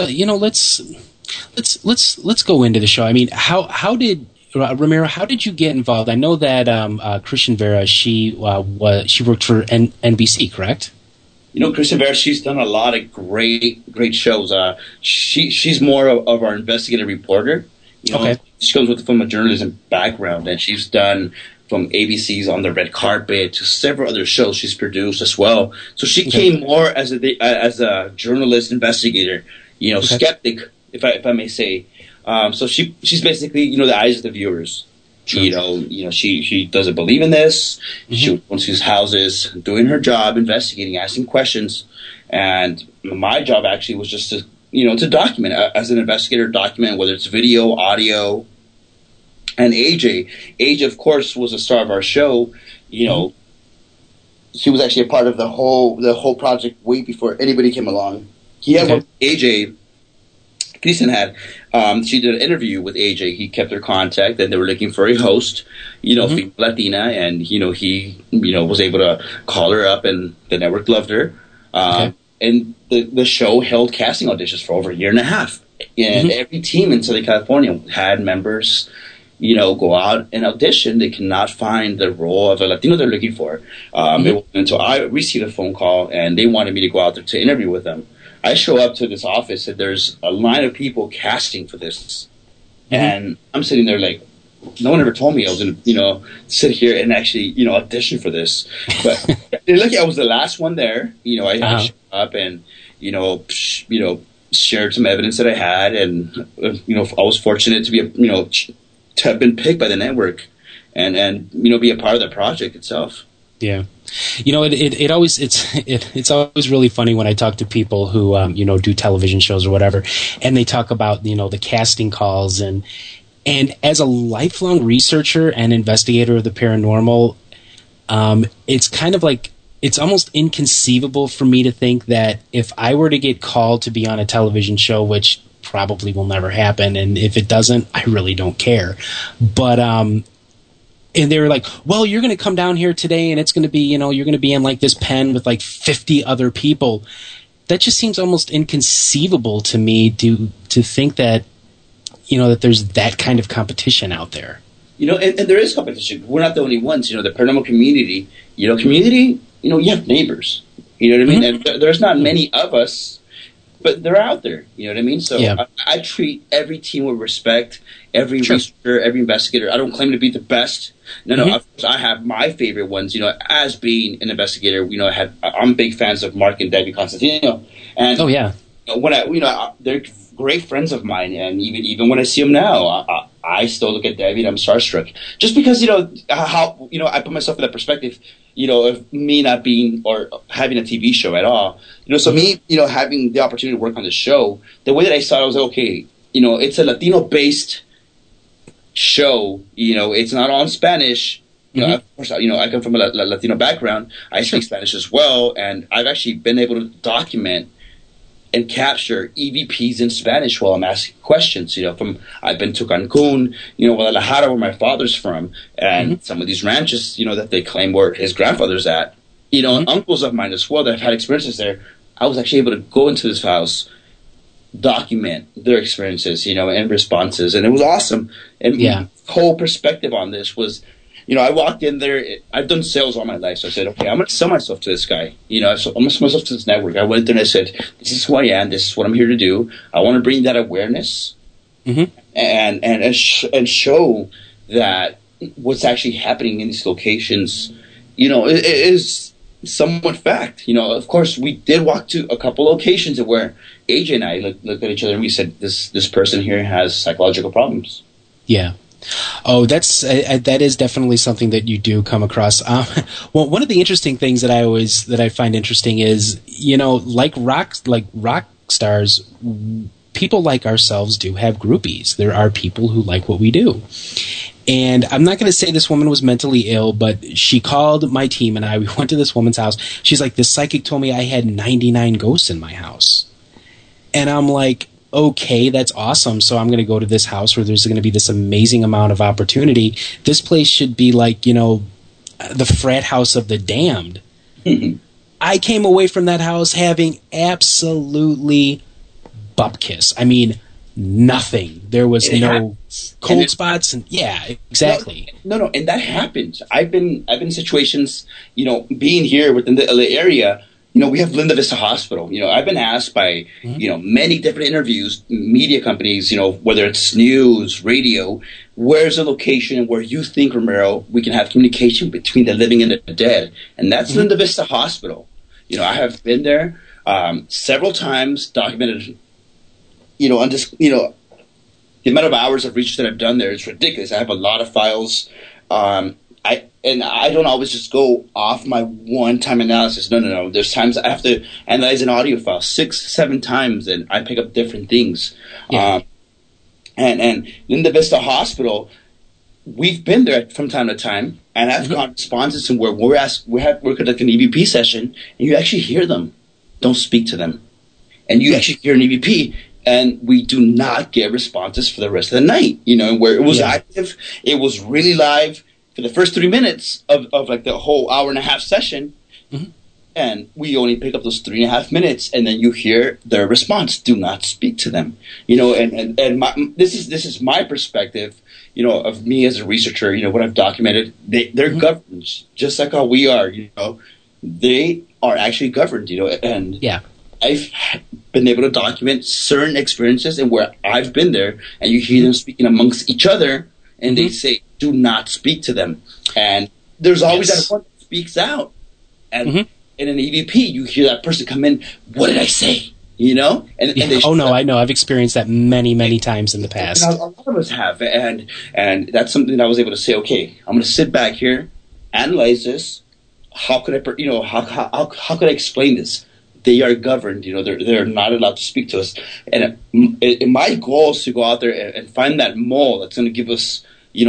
go into the show. I mean, how did Romero? How did you get involved? I know that Christian Vera, she worked for NBC, correct? You know, Christian Vera, she's done a lot of great shows. She's more of our investigative reporter. You know, she comes from a journalism background, and she's done from ABC's On the Red Carpet to several other shows she's produced as well. So she came more as a journalist investigator, you know, skeptic, if I may say. So she's basically, you know, the eyes of the viewers. Sure. She doesn't believe in this. She wants these houses, doing her job, investigating, asking questions. And my job actually was just to document, as an investigator, document whether it's video, audio. And AJ, of course, was a star of our show. He was actually a part of the whole project way before anybody came along. He had AJ. Kristen had. She did an interview with AJ. He kept her contact, and they were looking for a host, female Latina, and he was able to call her up, and the network loved her. And the show held casting auditions for over a year and a half, and every team in Southern California had members, go out and audition. They cannot find the role of a Latino they're looking for. It wasn't until I received a phone call, and they wanted me to go out there to interview with them. I show up to this office, and there's a line of people casting for this. And I'm sitting there like, no one ever told me I was going to, sit here and actually, audition for this. But lucky I was the last one there. I showed up and, shared some evidence that I had. And, I was fortunate to be, to have been picked by the network and be a part of the project itself. Yeah. It's always really funny when I talk to people who, do television shows or whatever, and they talk about, the casting calls and as a lifelong researcher and investigator of the paranormal, it's kind of like, it's almost inconceivable for me to think that if I were to get called to be on a television show, which probably will never happen, and if it doesn't, I really don't care. But, and they were like, well, you're going to come down here today and it's going to be, you're going to be in like this pen with like 50 other people. That just seems almost inconceivable to me to think that, that there's that kind of competition out there. And there is competition. We're not the only ones. The paranormal community, you have neighbors. You know what I mean? And there's not many of us, but they're out there. You know what I mean? So I treat every team with respect, every researcher, every investigator. I don't claim to be the best. No. Of course, I have my favorite ones. As being an investigator, I'm big fans of Mark and Debbie Constantino. And when they're great friends of mine, and even when I see them now, I still look at Debbie and I'm starstruck. Just because how I put myself in that perspective. Of me not being or having a TV show at all. So me, having the opportunity to work on the show, the way that I saw it, I was like, okay, it's a Latino-based show. It's not all in Spanish. Of course, I come from a Latino background. I speak Spanish as well, and I've actually been able to document and capture EVPs in Spanish while I'm asking questions. I've been to Cancun, Guadalajara, where my father's from, and some of these ranches, that they claim were his grandfather's at. And uncles of mine as well that have had experiences there. I was actually able to go into this house, document their experiences, and responses, and it was awesome. And my whole perspective on this was, I walked in there. I've done sales all my life, so I said, okay, I'm going to sell myself to this guy. So I'm going to sell myself to this network. I went there and I said, this is who I am. This is what I'm here to do. I want to bring that awareness and show that what's actually happening in these locations, it is somewhat fact. Of course, we did walk to a couple locations where AJ and I looked at each other and we said, this person here has psychological problems. Yeah. Oh, that is definitely something that you do come across. Well, one of the interesting things that I find interesting is, like rock stars, people like ourselves do have groupies. There are people who like what we do. And I'm not going to say this woman was mentally ill, but she called my team and we went to this woman's house. She's like, this psychic told me I had 99 ghosts in my house. And I'm like, okay, that's awesome. So I'm going to go to this house where there's going to be this amazing amount of opportunity. This place should be like, the frat house of the damned. I came away from that house having absolutely bupkis. I mean, nothing. There was no cold spots, and exactly. No, and that happens. I've been in situations, being here within the LA area. We have Linda Vista Hospital. I've been asked by, many different interviews, media companies, whether it's news, radio, where's a location where you think, Romero, we can have communication between the living and the dead? And that's Linda Vista Hospital. I have been there the amount of hours of research that I've done there is ridiculous. I have a lot of files. I don't always just go off my one-time analysis. No. There's times I have to analyze an audio file 6-7 times, and I pick up different things. Yeah. And Linda Vista Hospital, we've been there from time to time, and I've got responses to where we're conducting an EVP session, and you actually hear them. Don't speak to them. And you actually hear an EVP, and we do not get responses for the rest of the night. Where it was active, it was really live for the first 3 minutes of like the whole hour and a half session, and we only pick up those 3.5 minutes, and then you hear their response. Do not speak to them. This is my perspective. Of me as a researcher. What I've documented. They're governed just like how we are. They are actually governed. And I've been able to document certain experiences and where I've been there, and you hear them speaking amongst each other, and they say, do not speak to them. And there's always that one that speaks out. And in an EVP, you hear that person come in, what did I say? And they I know. I've experienced that many times in the past. And a lot of us have. And that's something that I was able to say, okay, I'm going to sit back here, analyze this. How could I, how could I explain this? They are governed. They're not allowed to speak to us. And my goal is to go out there and find that mole that's going to give us,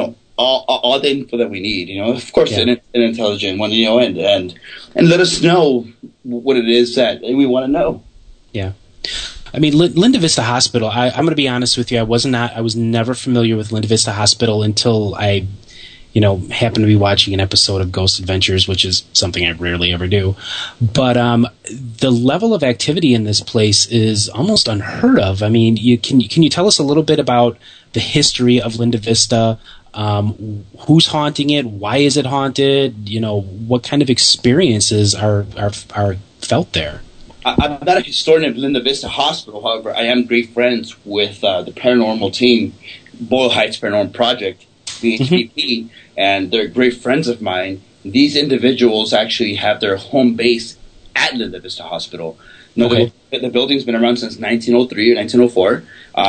all the info that we need. Of course, an intelligent one. And let us know what it is that we want to know. Yeah. I mean, Linda Vista Hospital, I'm going to be honest with you. I was never familiar with Linda Vista Hospital until I, happened to be watching an episode of Ghost Adventures, which is something I rarely ever do. But the level of activity in this place is almost unheard of. I mean, can you tell us a little bit about the history of Linda Vista? Who's haunting it? Why is it haunted? What kind of experiences are felt there? I'm not a historian of Linda Vista Hospital. However, I am great friends with the paranormal team, Boyle Heights Paranormal Project, the HPP, and they're great friends of mine. These individuals actually have their home base at Linda Vista Hospital. The building's been around since 1903 or 1904.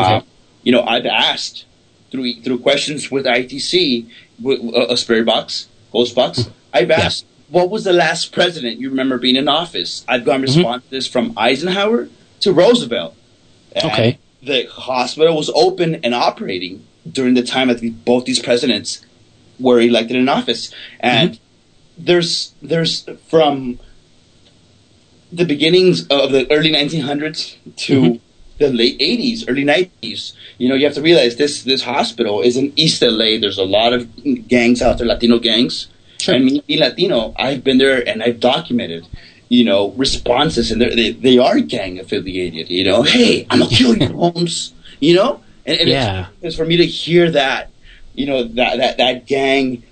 I've asked through questions with ITC, a spirit box, ghost box. I've asked, what was the last president you remember being in office? I've gotten responses from Eisenhower to Roosevelt. And the hospital was open and operating during the time that both these presidents were elected in office. And there's from the beginnings of the early 1900s to the late 80s, early 90s, you have to realize this hospital is in East LA. There's a lot of gangs out there, Latino gangs. Sure. And me, Latino, I've been there and I've documented, responses, and they are gang affiliated. Hey, I'm gonna kill you, Holmes. And it's for me to hear that, that gang,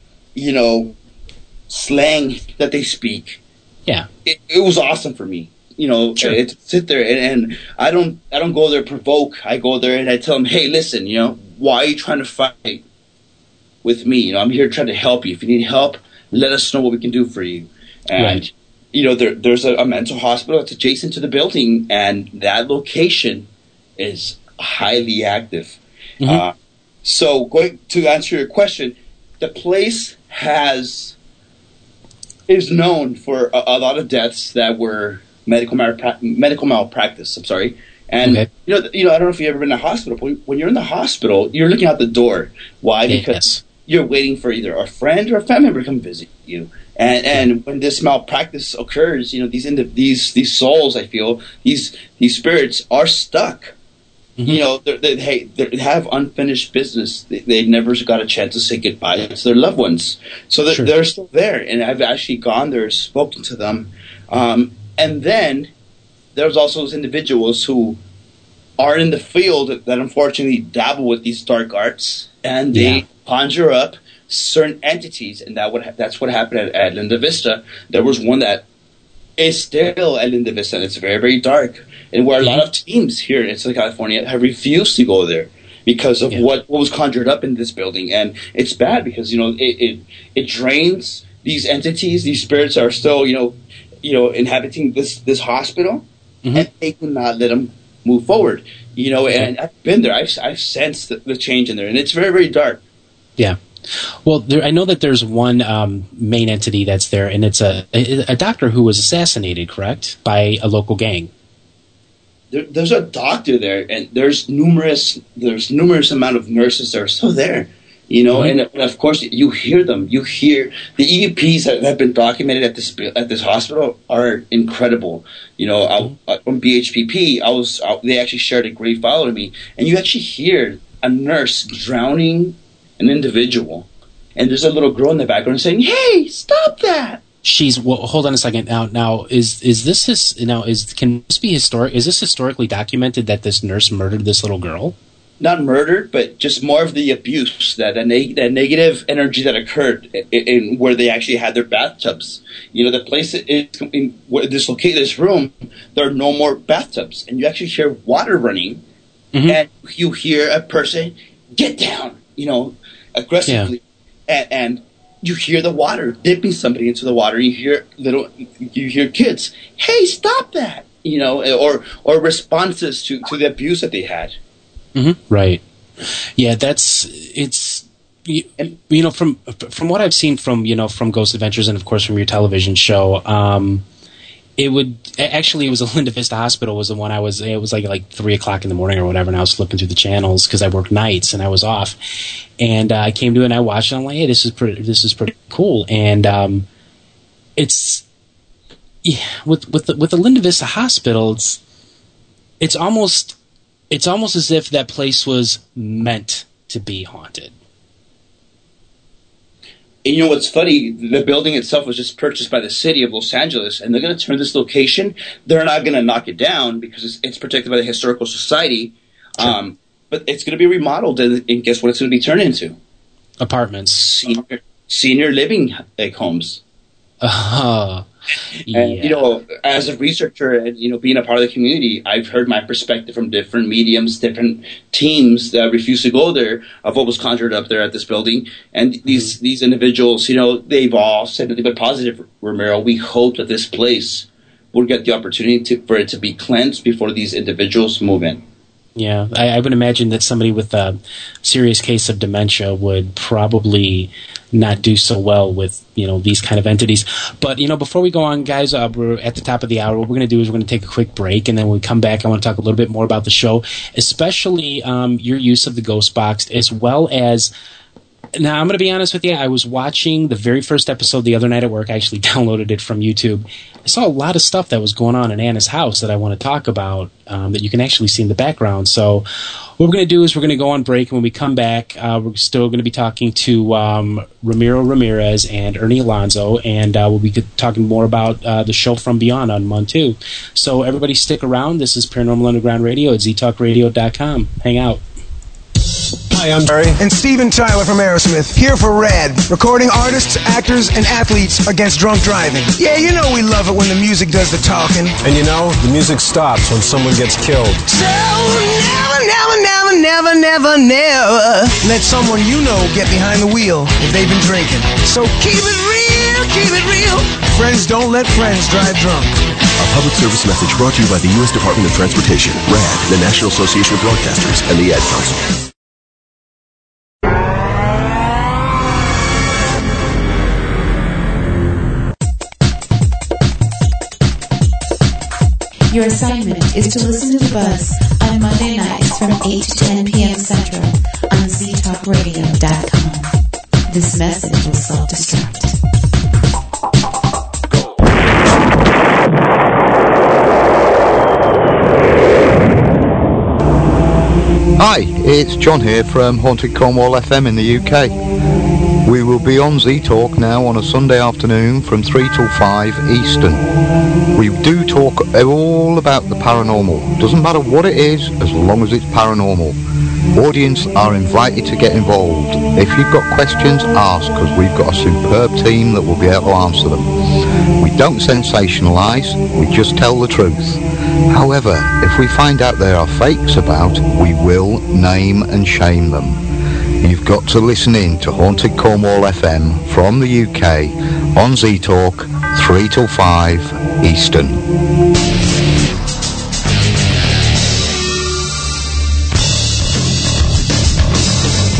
slang that they speak. Yeah, it was awesome for me. To sit there and I don't go there to provoke. I go there and I tell them, hey, listen, why are you trying to fight with me? I'm here trying to help you. If you need help, let us know what we can do for you. And, there's a mental hospital that's adjacent to the building, and that location is highly active. So going to answer your question, the place is known for a lot of deaths that were medical malpractice. I'm sorry. And, I don't know if you've ever been in a hospital, but when you're in the hospital, you're looking out the door. Why? Because you're waiting for either a friend or a family member to come visit you. And when this malpractice occurs, these souls, I feel, these spirits are stuck. They have unfinished business. They never got a chance to say goodbye to their loved ones. So they're still there. And I've actually gone there, spoken to them. And then there's also those individuals who are in the field that unfortunately dabble with these dark arts, and they conjure up certain entities, and that's what happened at Linda Vista. There was one that is still at Linda Vista, and it's very, very dark, and where a lot of teams here in Southern California have refused to go there because of what was conjured up in this building. And it's bad because it drains these entities. These spirits are still inhabiting this hospital, and they do not let them move forward. And I've been there. I've sensed the change in there, and it's very, very dark. Yeah. Well, I know that there's one main entity that's there, and it's a doctor who was assassinated, correct, by a local gang. There's a doctor there, and there's numerous amount of nurses that are still there. And of course you hear them. You hear the EVPs that have been documented at this hospital are incredible. On BHPP, they actually shared a great file to me, and you actually hear a nurse drowning an individual, and there's a little girl in the background saying, "Hey, stop that!" Hold on a second. Now, can this be historic? Is this historically documented that this nurse murdered this little girl? Not murdered, but just more of the abuse, that negative energy that occurred in where they actually had their bathtubs. The place this room, there are no more bathtubs, and you actually hear water running, and you hear a person get down, aggressively, and you hear the water dipping somebody into the water. You hear kids, "Hey, stop that!" or responses to the abuse that they had. Mm-hmm. Right. Yeah, from what I've seen from Ghost Adventures, and of course from your television show, it was a Linda Vista Hospital was the one it was like 3:00 in the morning or whatever, and I was flipping through the channels because I work nights and I was off, and I came to it and I watched it, and I'm like, hey, this is pretty cool. And it's with the Linda Vista Hospital, it's almost as if that place was meant to be haunted. And what's funny? The building itself was just purchased by the city of Los Angeles, and they're going to turn this location. They're not going to knock it down because it's protected by the Historical Society. Sure. But it's going to be remodeled, and guess what it's going to be turned into? Apartments. Senior living homes. And, as a researcher and, being a part of the community, I've heard my perspective from different mediums, different teams that refuse to go there of what was conjured up there at this building. And these individuals, they've all said nothing but positive. Romero, we hope that this place will get the opportunity for it to be cleansed before these individuals move in. Yeah, I would imagine that somebody with a serious case of dementia would probably not do so well with, these kind of entities. But, before we go on, guys, we're at the top of the hour. What we're going to do is we're going to take a quick break, and then when we come back, I want to talk a little bit more about the show, especially your use of the Ghost Box, as well as... Now, I'm going to be honest with you. I was watching the very first episode the other night at work. I actually downloaded it from YouTube. I saw a lot of stuff that was going on in Anna's house that I want to talk about that you can actually see in the background. So what we're going to do is we're going to go on break. And when we come back, we're still going to be talking to Ramiro Ramirez and Ernie Alonso. And we'll be talking more about the show From Beyond on Month 2. So everybody stick around. This is Paranormal Underground Radio at ztalkradio.com. Hang out. Hi, I'm Barry. And Steven Tyler from Aerosmith, here for RAD, recording artists, actors, and athletes against drunk driving. Yeah, we love it when the music does the talking. And the music stops when someone gets killed. So never let someone get behind the wheel if they've been drinking. So keep it real. Friends don't let friends drive drunk. A public service message brought to you by the U.S. Department of Transportation, RAD, the National Association of Broadcasters, and the Ad Council. Your assignment is to listen to The Buzz on Monday nights from 8 to 10 p.m. Central on ztalkradio.com. This message will self-destruct. Hi, it's John here from Haunted Cornwall FM in the UK. We will be on Z-Talk now on a Sunday afternoon from 3 till 5 Eastern. We do talk all about the paranormal. Doesn't matter what it is, as long as it's paranormal. Audience are invited to get involved. If you've got questions, ask, because we've got a superb team that will be able to answer them. We don't sensationalise, we just tell the truth. However, if we find out there are fakes about, we will name and shame them. You've got to listen in to Haunted Cornwall FM from the UK on Z-Talk, 3 till 5 Eastern.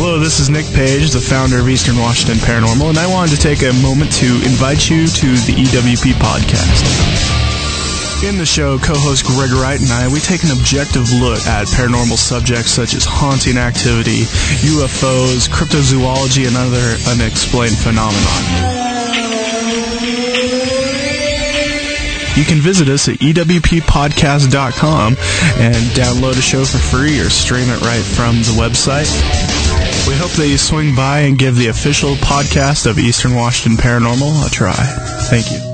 Hello, this is Nick Page, the founder of Eastern Washington Paranormal, and I wanted to take a moment to invite you to the EWP podcast. In the show, co-host Greg Wright and I, we take an objective look at paranormal subjects such as haunting activity, UFOs, cryptozoology, and other unexplained phenomena. You can visit us at ewppodcast.com and download a show for free or stream it right from the website. We hope that you swing by and give the official podcast of Eastern Washington Paranormal a try. Thank you.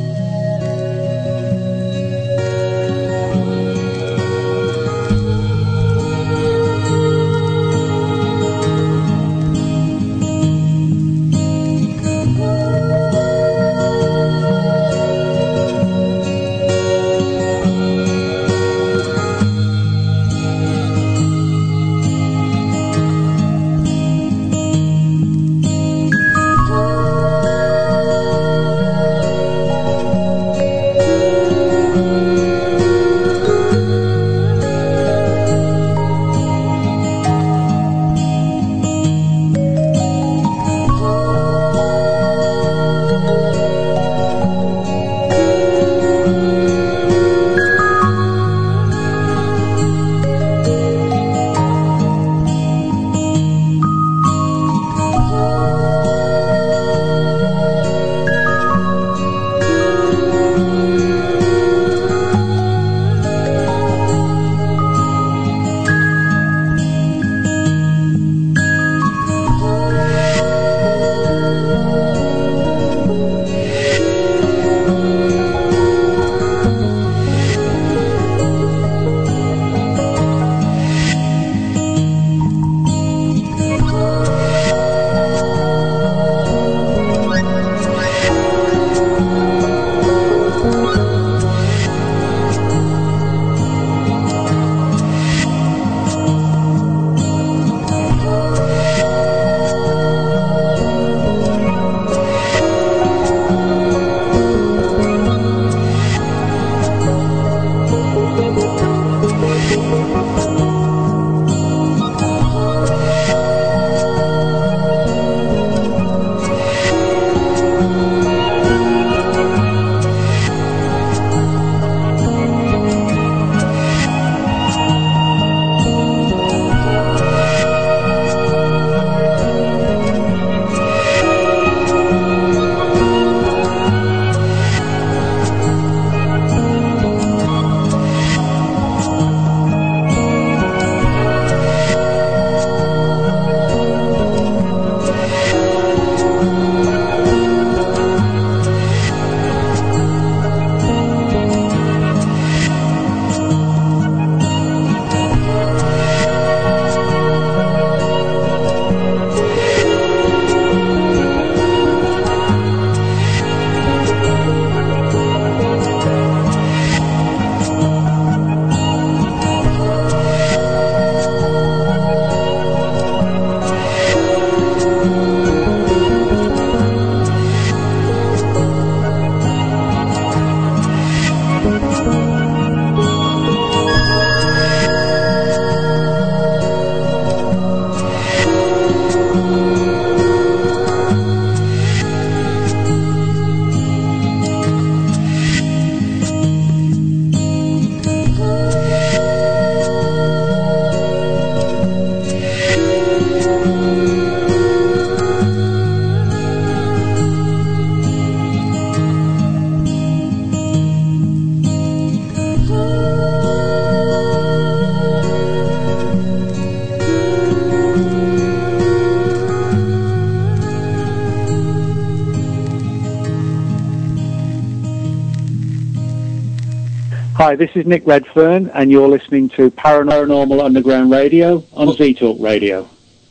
Hi, this is Nick Redfern, and you're listening to Paranormal Underground Radio on Z-Talk Radio.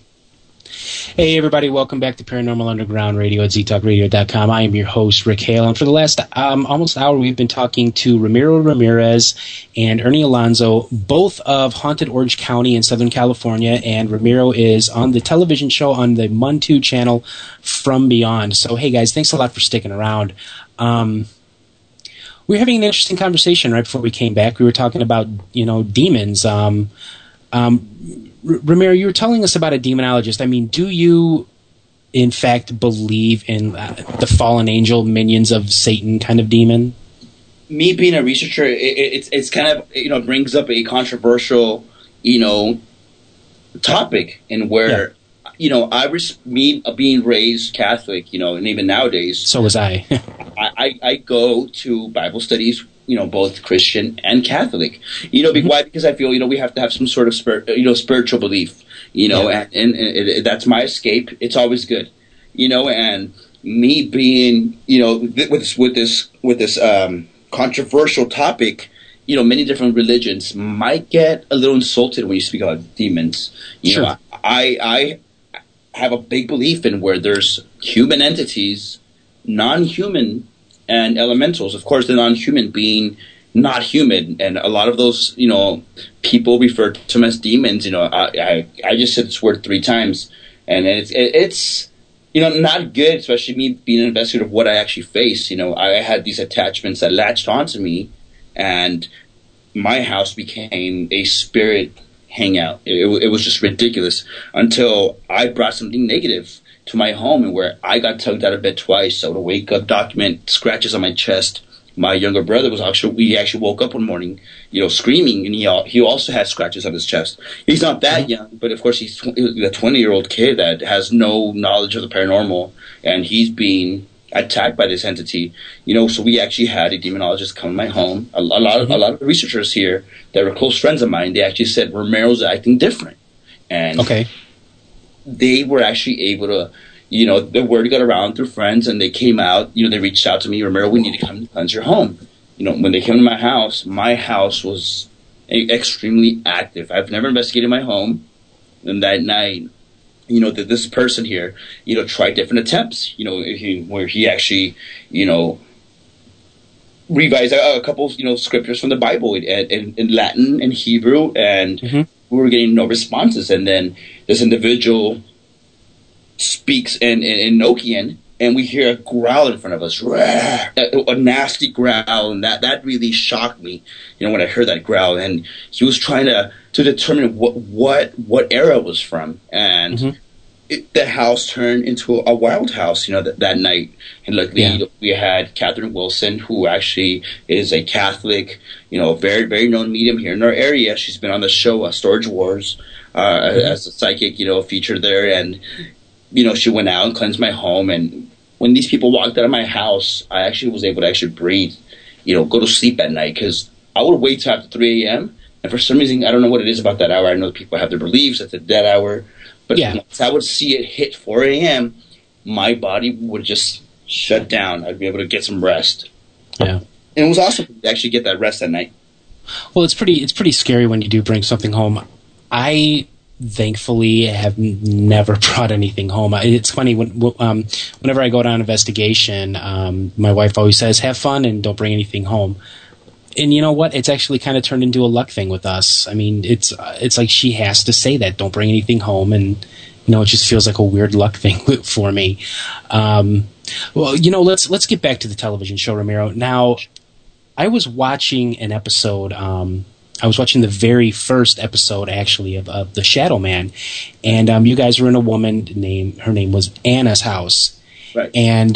Hey, everybody. Welcome back to Paranormal Underground Radio at ztalkradio.com. I am your host, Rick Hale, and for the last almost hour, we've been talking to Ramiro Ramirez and Ernie Alonso, both of Haunted Orange County in Southern California, and Ramiro is on the television show on the Muntu channel, From Beyond. So, hey, guys, thanks a lot for sticking around. We were having an interesting conversation right before we came back. We were talking about, demons. Ramiro, you were telling us about a demonologist. I mean, do you, in fact, believe in the fallen angel, minions of Satan kind of demon? Me being a researcher, it's kind of, brings up a controversial, topic, in where, me being raised Catholic, and even nowadays. So was I. I go to Bible studies, both Christian and Catholic. Why? Because I feel, we have to have some sort of spiritual belief, and that's my escape. It's always good, and me being, with this controversial topic, many different religions might get a little insulted when you speak about demons. Sure. I have a big belief in where there's human entities, non-human, and elementals. Of course, the non-human being not human, and a lot of those, people refer to them as demons. I just said this word 3 times, and it's not good, especially me being an investigator of what I actually face. I had these attachments that latched onto me, and my house became a spirit hangout. It was just ridiculous until I brought something negative to my home, and where I got tugged out of bed twice. I would wake up, document scratches on my chest. My younger brother we actually woke up one morning, screaming, and he also had scratches on his chest. He's not that young, but of course he's a 20-year-old kid that has no knowledge of the paranormal, and he's being attacked by this entity. So we actually had a demonologist come to my home. A lot of the researchers here that were close friends of mine, they actually said Romero's acting different, and they were actually able to. The word got around through friends, and they came out. They reached out to me, Romero, we need to come cleanse your home. When they came to my house was extremely active. I've never investigated my home, and that night, that this person here, tried different attempts. Where he actually, revised a couple, scriptures from the Bible in Latin and Hebrew, and we were getting no responses. And then this individual speaks in Enochian, and we hear a growl in front of us, a nasty growl, and that really shocked me. When I heard that growl, and he was trying to determine what era it was from, and the house turned into a wild house. That night, and luckily we had Catherine Wilson, who actually is a Catholic, very very known medium here in our area. She's been on the show Storage Wars as a psychic, featured there, and she went out and cleansed my home. And when these people walked out of my house, I actually was able to breathe, go to sleep at night, because I would wait till after 3 a.m. And for some reason, I don't know what it is about that hour. I know people have their beliefs. It's a dead hour. But once I would see it hit 4 a.m., my body would just shut down. I'd be able to get some rest. Yeah. And it was awesome to actually get that rest at night. Well, it's pretty scary when you do bring something home. I thankfully have never brought anything home. It's funny, whenever I go down investigation, my wife always says, have fun and don't bring anything home. And you know what? It's actually kind of turned into a luck thing with us. I mean, it's like she has to say that, don't bring anything home, and it just feels like a weird luck thing for me. Well, let's get back to the television show, Ramiro. Now, I was watching an episode. I was watching the very first episode, actually, of The Shadow Man, and you guys were in a woman her name was Anna's house, right? And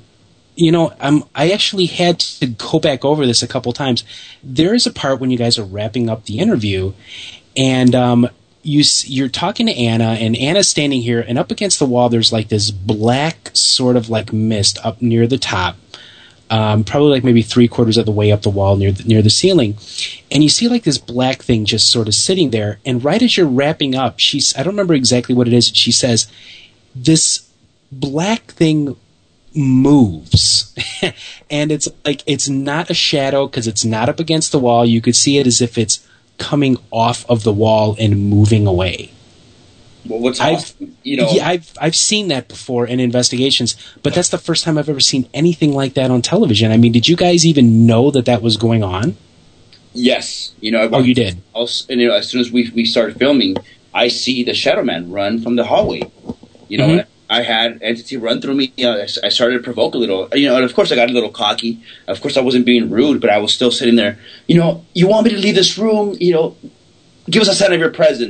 I actually had to go back over this a couple times. There is a part when you guys are wrapping up the interview, and you're talking to Anna, and Anna's standing here, and up against the wall, there's like this black sort of like mist up near the top. Probably like maybe 3/4 of the way up the wall near the ceiling. And you see like this black thing just sort of sitting there. And right as you're wrapping up, I don't remember exactly what it is, she says, this black thing moves. And it's like, it's not a shadow because it's not up against the wall. You could see it as if it's coming off of the wall and moving away. Well, what's awesome, I've seen that before in investigations, but that's the first time I've ever seen anything like that on television. I mean, did you guys even know that was going on? Yes. Oh, you did? As soon as we started filming, I see the Shadow Man run from the hallway. I had entity run through me. I started to provoke a little. And of course I got a little cocky. Of course I wasn't being rude, but I was still sitting there. You want me to leave this room? Give us a sign of your presence.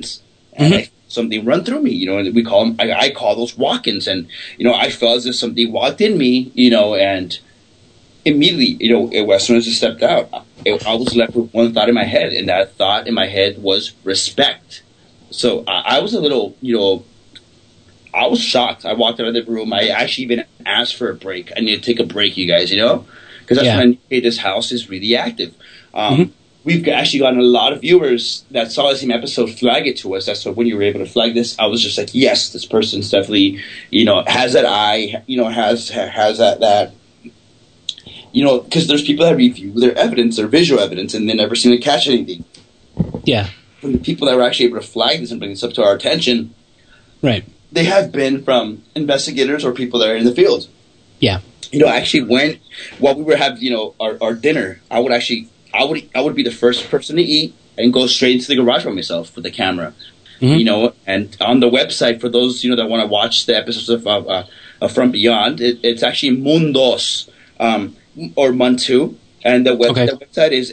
and something run through me, and we call them, I call those walk-ins, and, I felt as if something walked in me, and immediately, as soon as it stepped out, I was left with one thought in my head, and that thought in my head was respect. So I was a little, I was shocked. I walked out of the room. I actually even asked for a break. I need to take a break, you guys, because that's when I knew, hey, this house is really active. We've actually gotten a lot of viewers that saw the same episode flag it to us. That's when you were able to flag this. I was just like, yes, this person's definitely, has that eye, has that, because there's people that review their evidence, their visual evidence, and they never seem to catch anything. Yeah. From the people that were actually able to flag this and bring this up to our attention, right? They have been from investigators or people that are in the field. Yeah. Actually, while we were having, our dinner, I would be the first person to eat and go straight into the garage by myself with the camera. And on the website, for those, that want to watch the episodes of From Beyond, it's actually Mundos, or Muntu, and the website is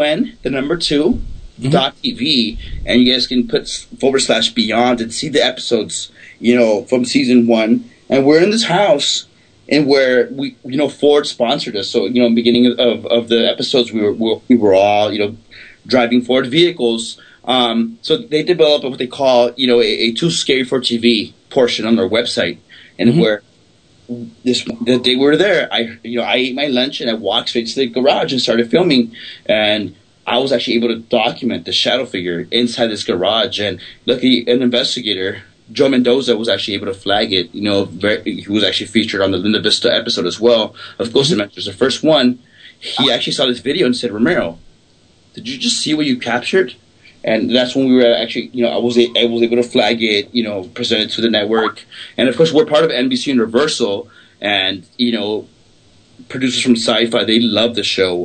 MUN2.TV, and you guys can put /beyond and see the episodes, from season 1. And we're in this house, and where we, Ford sponsored us. So, beginning of the episodes, we were all, driving Ford vehicles. So they developed what they call, a Too Scary for TV portion on their website, and where the day we were there, I ate my lunch and I walked straight to the garage and started filming, and I was actually able to document the shadow figure inside this garage. And luckily, an investigator, Joe Mendoza, was actually able to flag it. He was actually featured on the Linda Vista episode as well of Ghost Adventures, the first one. He actually saw this video and said, "Romero, did you just see what you captured?" And that's when we were actually, I was able to flag it, present it to the network. And of course, we're part of NBC Universal, and, producers from Sci-Fi, they love the show.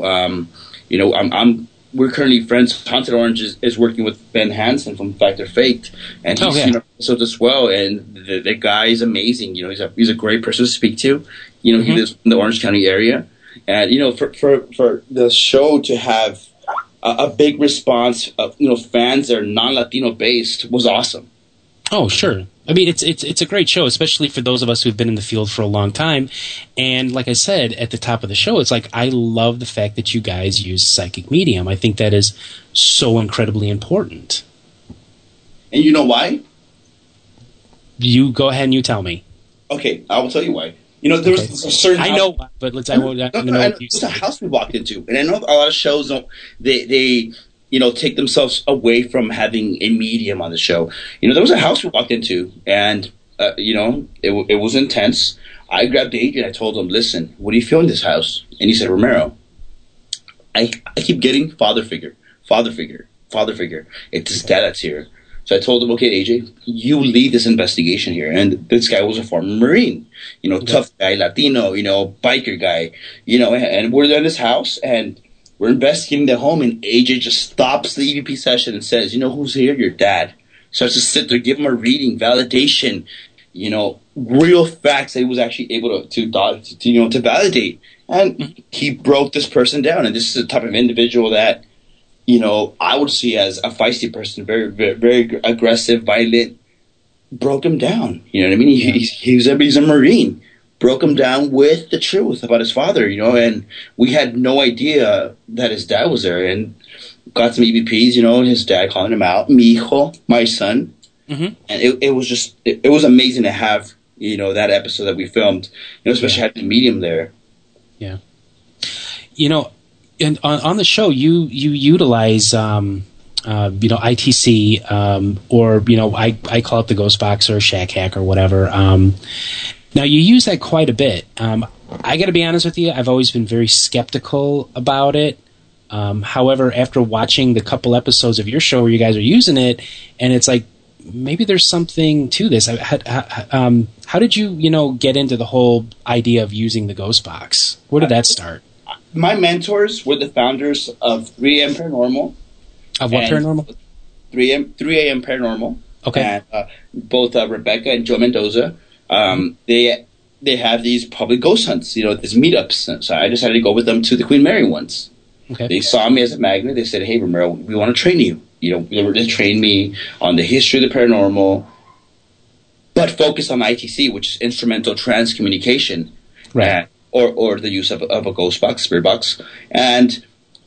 We're currently friends. Haunted Orange is working with Ben Hansen from Fact or Faked, and he's seen our episodes as well. And the guy is amazing. He's a great person to speak to. He lives in the Orange County area, and for the show to have a big response of fans that are non-Latino based was awesome. Oh, sure. I mean, it's a great show, especially for those of us who've been in the field for a long time. And like I said at the top of the show, it's like I love the fact that you guys use psychic medium. I think that is so incredibly important. And you know why? You go ahead and you tell me. Okay, I will tell you why. There's a certain house. I know, but I know it's a house we walked into, and I know a lot of shows don't. They take themselves away from having a medium on the show. There was a house we walked into, and it was intense. I grabbed AJ and I told him, "Listen, what do you feel in this house?" And he said, "Romero, I keep getting father figure. It's his dad that's here." So I told him, "Okay, AJ, you lead this investigation here." And this guy was a former Marine, tough guy, Latino, biker guy, and we're in this house and we're investigating the home, and AJ just stops the EVP session and says, "Who's here? Your dad." Starts to sit there, give him a reading, validation, real facts that he was actually able to validate. And he broke this person down. And this is the type of individual that, I would see as a feisty person, very, very, very aggressive, violent. Broke him down. You know what I mean? He's a Marine. Broke him down with the truth about his father, and we had no idea that his dad was there. And got some EVPs, his dad calling him out, "Mi hijo," my son. And it was amazing to have, that episode that we filmed, especially having the medium there. Yeah. And on the show, you utilize, ITC, or, I call it the Ghost Box or Shack Hack or whatever. Now, you use that quite a bit. I got to be honest with you, I've always been very skeptical about it. However, after watching the couple episodes of your show where you guys are using it, and it's like, maybe there's something to this. How did you, get into the whole idea of using the Ghost Box? Where did that start? My mentors were the founders of 3AM Paranormal. Of what paranormal? 3AM Paranormal. Okay. And, both Rebecca and Joe Mendoza. They have these public ghost hunts, these meetups. So I decided to go with them to the Queen Mary ones. Okay. They saw me as a magnet. They said, "Hey, Romero, we want to train you. They trained me on the history of the paranormal, but focused on ITC, which is instrumental trance communication, right? Or the use of a ghost box, spirit box. And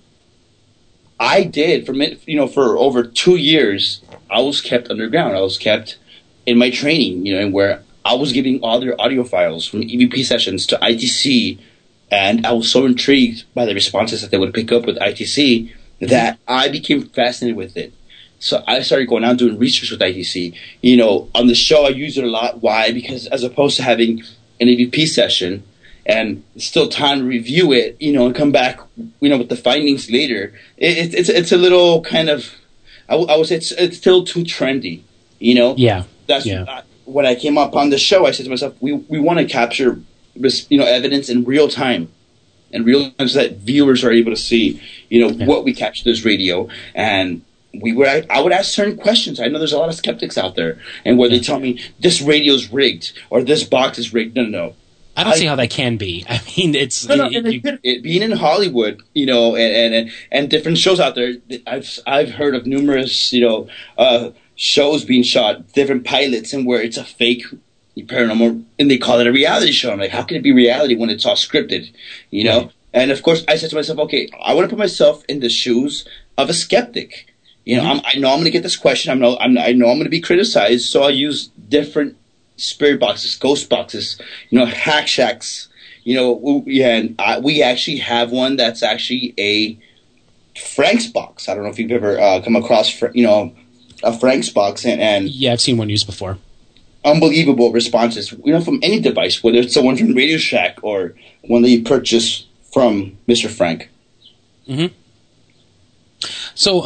I did for over 2 years. I was kept underground. I was kept in my training, where I was giving all their audio files from EVP sessions to ITC, and I was so intrigued by the responses that they would pick up with ITC that I became fascinated with it. So I started going out doing research with ITC. On the show I use it a lot. Why? Because as opposed to having an EVP session and still time to review it, and come back, with the findings later, it's a little kind of, I would say it's still too trendy, Yeah. That's when I came up on the show. I said to myself, we want to capture this, evidence in real time, so that viewers are able to see, what we captured as radio. And I would ask certain questions. I know there's a lot of skeptics out there, and where they tell me this radio's rigged or this box is rigged. No. I don't see how that can be. I mean, it's being in Hollywood, and different shows out there. I've heard of numerous, shows being shot, different pilots, and where it's a fake paranormal, and they call it a reality show. I'm like, how can it be reality when it's all scripted? Right. And of course, I said to myself, okay, I want to put myself in the shoes of a skeptic. I know I'm going to get this question. I know I'm going to be criticized, so I'll use different spirit boxes, ghost boxes, hack shacks, and we actually have one that's actually a Frank's box. I don't know if you've ever come across, a Frank's box, and yeah, I've seen one used before. Unbelievable responses, from any device, whether it's the one from Radio Shack or one that you purchase from Mr. Frank. Mm-hmm. So,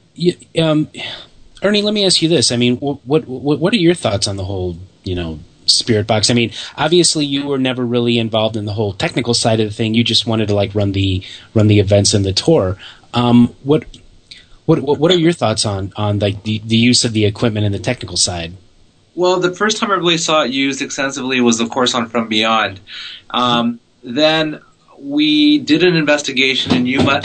Ernie, let me ask you this. I mean, what are your thoughts on the whole, spirit box? I mean, obviously you were never really involved in the whole technical side of the thing. You just wanted to run the events and the tour. What are your thoughts on the use of the equipment and the technical side? Well, the first time I really saw it used extensively was, of course, on From Beyond. Then we did an investigation in Yuma.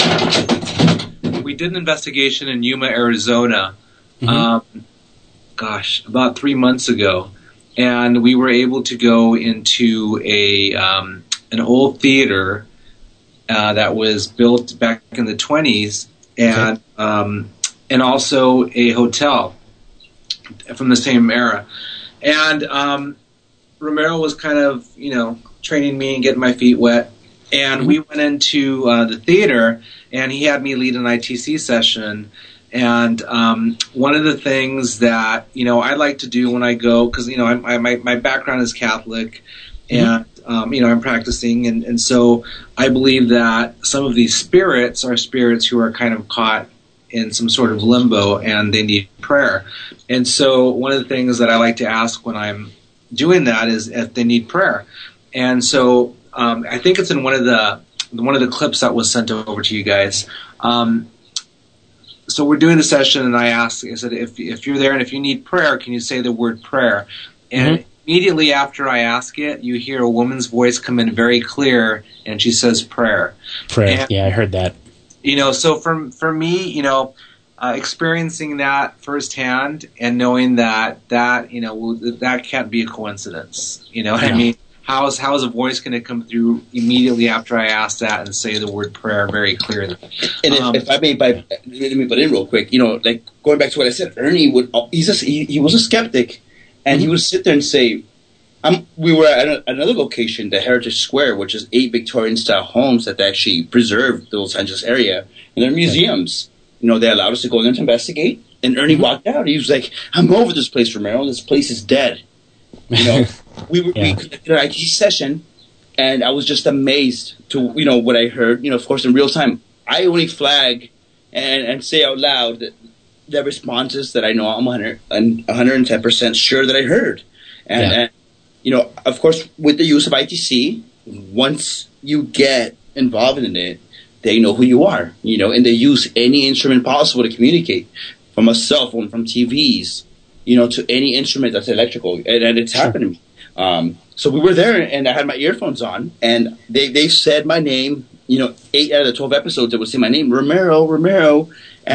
Arizona. Mm-hmm. About 3 months ago, and we were able to go into an old theater that was built back in the 20s, and also a hotel from the same era. And Romero was kind of, training me and getting my feet wet. And we went into the theater, and he had me lead an ITC session. And one of the things that, I like to do when I go, because, my background is Catholic, and, I'm practicing. And so I believe that some of these spirits are spirits who are kind of caught in some sort of limbo, and they need prayer. And so one of the things that I like to ask when I'm doing that is if they need prayer. And so I think it's in one of the clips that was sent over to you guys. So we're doing the session, and I said, if you're there and if you need prayer, can you say the word prayer? And immediately after I ask it, you hear a woman's voice come in very clear, and she says prayer. Prayer. And, yeah, I heard that. So for me, experiencing that firsthand and knowing that can't be a coincidence. What I mean? How is a voice going to come through immediately after I ask that and say the word prayer very clearly? And if I may, let me put in real quick. Going back to what I said, Ernie he was a skeptic, and he would sit there and say, we were at another location, the Heritage Square, which is 8 Victorian-style homes that they actually preserved the Los Angeles area, and they're museums. They allowed us to go in there to investigate, and Ernie walked out. He was like, I'm over this place, Romero. This place is dead. We conducted an IT session, and I was just amazed to, what I heard, of course, in real time. I only flag and say out loud the responses that I know I'm 110% sure that I heard. And of course, with the use of ITC, once you get involved in it, they know who you are, and they use any instrument possible to communicate, from a cell phone, from TVs, to any instrument that's electrical, and it's happened to me. So we were there, and I had my earphones on, and they said my name, 8 out of the 12 episodes, they would say my name, Romero, and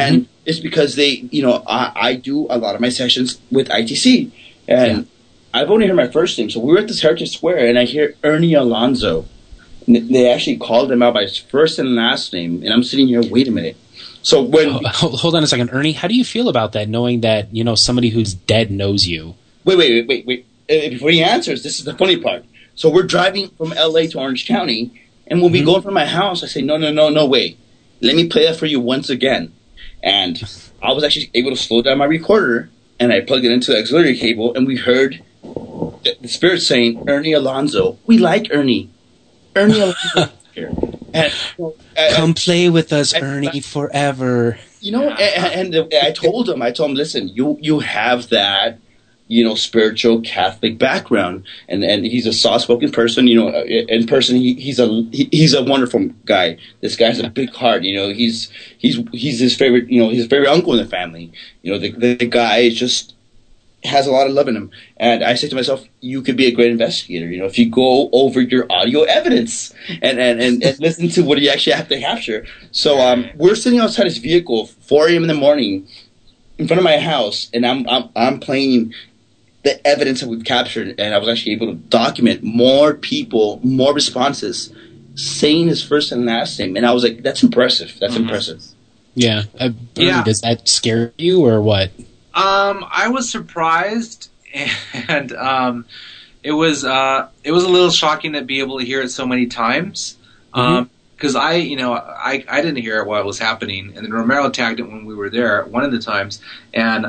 is because I do a lot of my sessions with ITC, and I've only heard my first name. So we were at this Heritage Square, and I hear Ernie Alonso. And they actually called him out by his first and last name, and I'm sitting here, wait a minute. So when hold on a second, Ernie, how do you feel about that, knowing that somebody who's dead knows you? Wait. Before he answers, this is the funny part. So we're driving from LA to Orange County, and when we go from my house, I say, no, wait. Let me play that for you once again. And I was actually able to slow down my recorder, and I plugged it into the auxiliary cable, and we heard the spirit saying, Ernie Alonso. We like Ernie. Ernie Alonso here. And, come play with us, Ernie, forever. And I told him, listen, you have that, spiritual Catholic background, and he's a soft-spoken person. In person, he's a wonderful guy. This guy has a big heart. He's his favorite. His favorite uncle in the family. The guy just has a lot of love in him. And I say to myself, you could be a great investigator. If you go over your audio evidence and listen to what you actually have to capture. So we're sitting outside his vehicle, 4 a.m. in the morning, in front of my house, and I'm playing the evidence that we've captured, and I was actually able to document more people, more responses, saying his first and last name, and I was like, "That's impressive. That's impressive." Yeah. Does that scare you or what? I was surprised, and it was a little shocking to be able to hear it so many times. Because I didn't hear it while it was happening, and then Romero tagged it when we were there one of the times, and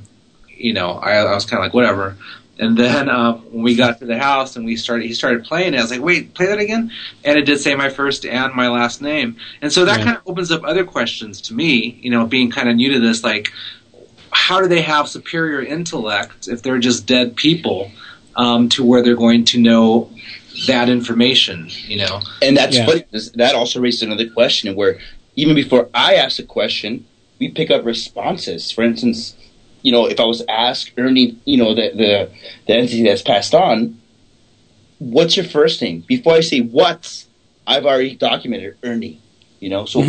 I was kind of like, whatever. And then when we got to the house and he started playing it, I was like, wait, play that again? And it did say my first and my last name. And so that kind of opens up other questions to me, being kind of new to this, like, how do they have superior intellect if they're just dead people to where they're going to know that information, And that's funny. That also raises another question where even before I ask a question, we pick up responses. For instance, if I was asked, Ernie, the entity that's passed on, what's your first name? Before I say what, I've already documented Ernie. So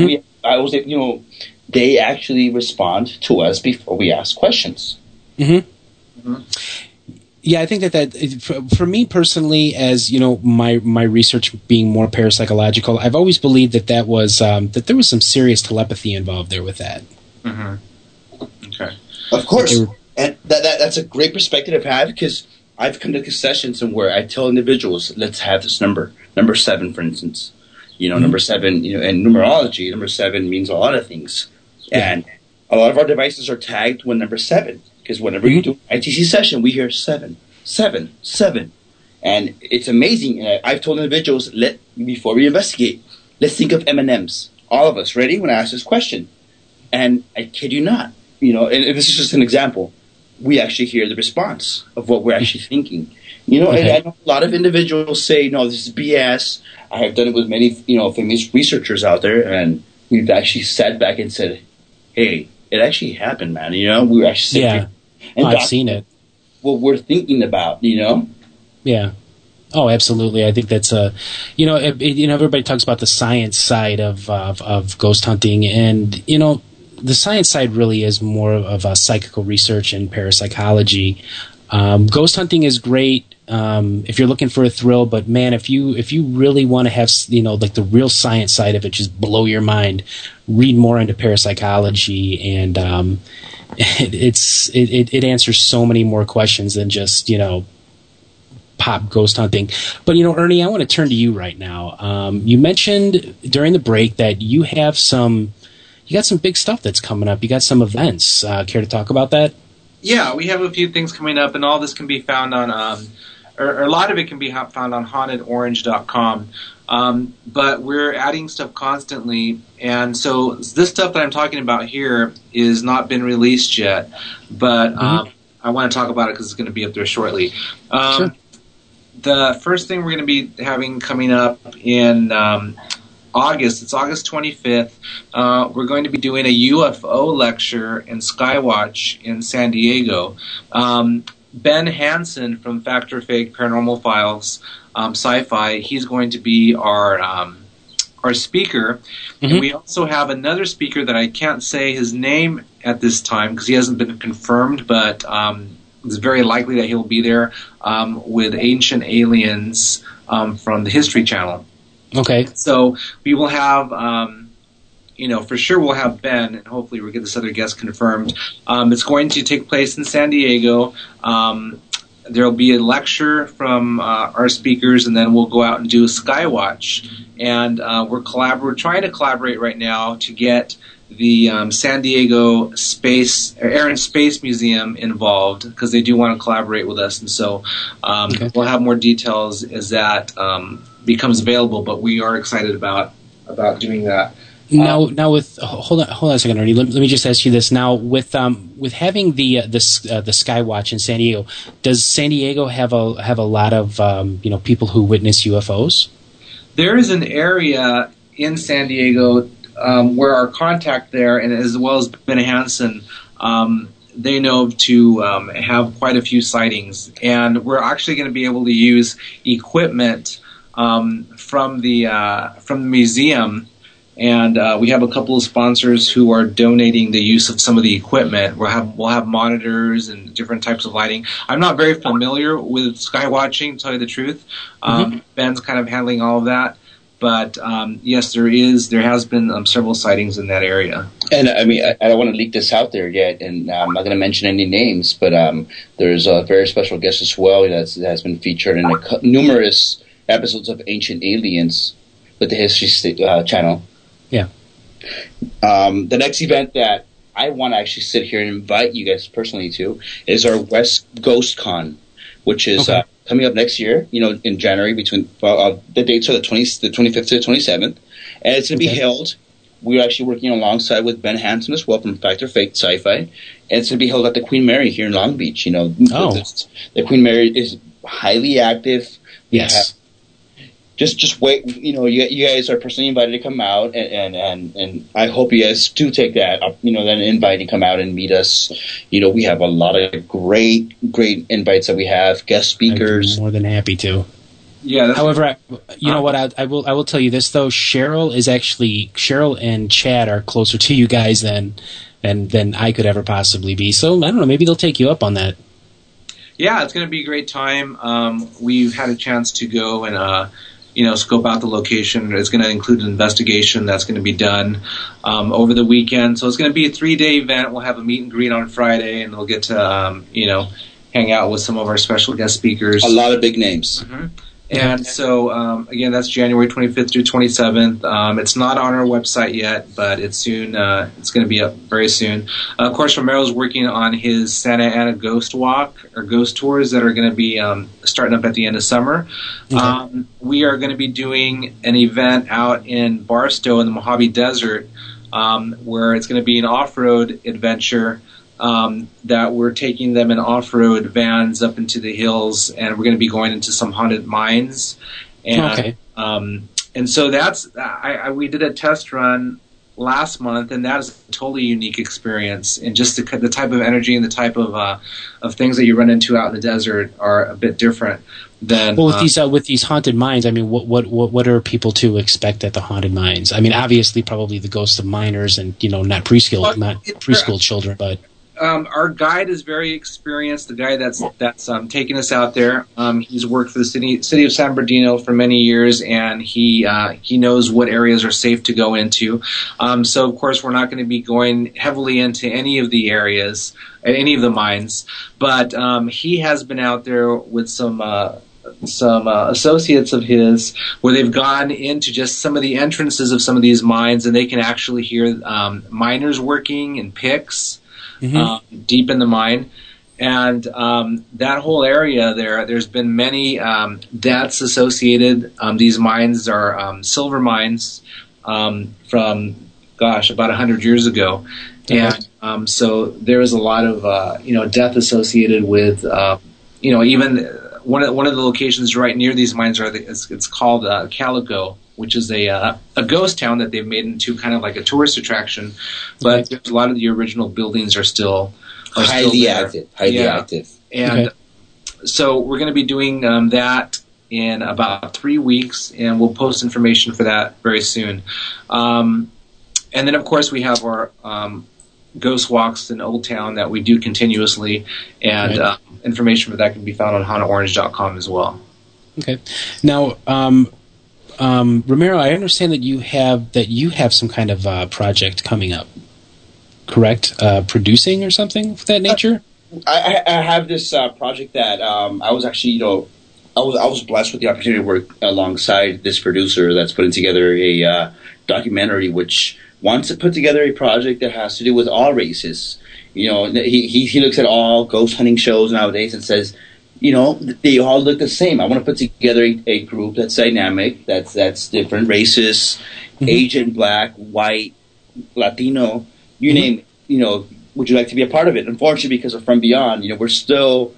they actually respond to us before we ask questions. Yeah, I think that for me personally, as my research being more parapsychological, I've always believed that there was some serious telepathy involved there with that. Okay. Of course, and that's a great perspective to have, because I've conducted sessions where I tell individuals, let's have this number 7, for instance. Number 7, in numerology, number 7 means a lot of things. And a lot of our devices are tagged with number 7, because whenever you do an ITC session, we hear 7, 7, 7. And it's amazing. I've told individuals, before we investigate, let's think of M&Ms. All of us, ready? When I ask this question. And I kid you not. And this is just an example. We actually hear the response of what we're actually thinking. And I know a lot of individuals say, no, this is BS. I have done it with many, famous researchers out there, and we've actually sat back and said, hey, it actually happened, man. We were actually sitting and I've seen it. What we're thinking about, Yeah. Oh, absolutely. I think that's everybody talks about the science side of ghost hunting, and the science side really is more of a psychical research and parapsychology. Ghost hunting is great if you're looking for a thrill, but man, if you really want to have like the real science side of it, just blow your mind, read more into parapsychology, and it answers so many more questions than just pop ghost hunting. But Ernie, I want to turn to you right now. You mentioned during the break that you got some big stuff that's coming up. You got some events. Care to talk about that? Yeah, we have a few things coming up, and all this can be found on, or a lot of it can be found on hauntedorange.com. But we're adding stuff constantly, and so this stuff that I'm talking about here is not been released yet, but I want to talk about it because it's going to be up there shortly. Sure. The first thing we're going to be having coming up in August, it's August 25th, we're going to be doing a UFO lecture in Skywatch in San Diego. Ben Hansen from Fact or Fake Paranormal Files, Sci-Fi, he's going to be our our speaker. And we also have another speaker that I can't say his name at this time because he hasn't been confirmed, but it's very likely that he'll be there with Ancient Aliens from the History Channel. Okay. So we will have, for sure we'll have Ben, and hopefully we'll get this other guest confirmed. It's going to take place in San Diego. There will be a lecture from our speakers, and then we'll go out and do a Skywatch. And we're trying to collaborate right now to get the San Diego Air and Space Museum involved because they do want to collaborate with us. And so we'll have more details as that becomes available. But we are excited about doing that. Now, with hold on a second, Ernie. Let me just ask you this. Now, with having the Skywatch in San Diego, does San Diego have a lot of people who witness UFOs? There is an area in San Diego where our contact there, and as well as Ben Hansen, they know to have quite a few sightings, and we're actually going to be able to use equipment from the museum. And we have a couple of sponsors who are donating the use of some of the equipment. We'll have monitors and different types of lighting. I'm not very familiar with skywatching, to tell you the truth. Ben's kind of handling all of that. But yes, there has been several sightings in that area. And I mean, I don't want to leak this out there yet, and I'm not going to mention any names, but there's a very special guest as well that has been featured in numerous episodes of Ancient Aliens with the History Channel. Yeah. The next event that I want to actually sit here and invite you guys personally to is our West Ghost Con, which is coming up next year, in January between the dates are the 25th to the 27th. And it's going to be held. We're actually working alongside with Ben Hansen as well from Fact or Fake Sci-Fi. And it's going to be held at the Queen Mary here in Long Beach. The Queen Mary is highly active. Yes. Just wait. You guys are personally invited to come out, and I hope you guys do take that. That invite and come out and meet us. We have a lot of great invites that we have, guest speakers. I'm more than happy to. Yeah. However, I will tell you this though. Cheryl and Chad are closer to you guys than I could ever possibly be. So I don't know. Maybe they'll take you up on that. Yeah, it's going to be a great time. We've had a chance to go and scope out the location. It's going to include an investigation that's going to be done over the weekend. So it's going to be a 3-day event. We'll have a meet and greet on Friday, and we'll get to, hang out with some of our special guest speakers. A lot of big names. Mm-hmm. And so, again, that's January 25th through 27th. It's not on our website yet, but it's soon. It's going to be up very soon. Of course, Romero's working on his Santa Ana Ghost Walk or Ghost Tours that are going to be starting up at the end of summer. Okay. We are going to be doing an event out in Barstow in the Mojave Desert where it's going to be an off-road adventure. That we're taking them in off-road vans up into the hills, and we're going to be going into some haunted mines. And, and so that's we did a test run last month, and that is a totally unique experience. And just the type of energy and the type of things that you run into out in the desert are a bit different than. Well, with these haunted mines, I mean, what are people to expect at the haunted mines? I mean, obviously, probably the ghosts of miners, and not preschool children, but. Our guide is very experienced. The guy that's taking us out there, he's worked for the city of San Bernardino for many years, and he knows what areas are safe to go into. So of course we're not going to be going heavily into any of the areas, any of the mines, but he has been out there with some associates of his where they've gone into just some of the entrances of some of these mines, and they can actually hear miners working and picks. Mm-hmm. Deep in the mine, and that whole area there's been many deaths associated. These mines are silver mines from about 100 years ago, and so there is a lot of death associated with even one of the locations right near these mines it's called Calico, which is a ghost town that they've made into kind of like a tourist attraction, but there's a lot of the original buildings are still highly active. And so we're going to be doing that in about 3 weeks, and we'll post information for that very soon. And then, of course, we have our ghost walks in Old Town that we do continuously, and information for that can be found on HauntedOrange.com as well. Okay. Now, Ramiro, I understand that you have some kind of project coming up, correct? Producing or something of that nature? I have this project that I was actually, I was blessed with the opportunity to work alongside this producer that's putting together a documentary which wants to put together a project that has to do with all races. He looks at all ghost hunting shows nowadays and says, they all look the same. I want to put together a group that's dynamic, that's different races, Asian, Black, White, Latino, you name it. Would you like to be a part of it? Unfortunately, because of From Beyond, we're still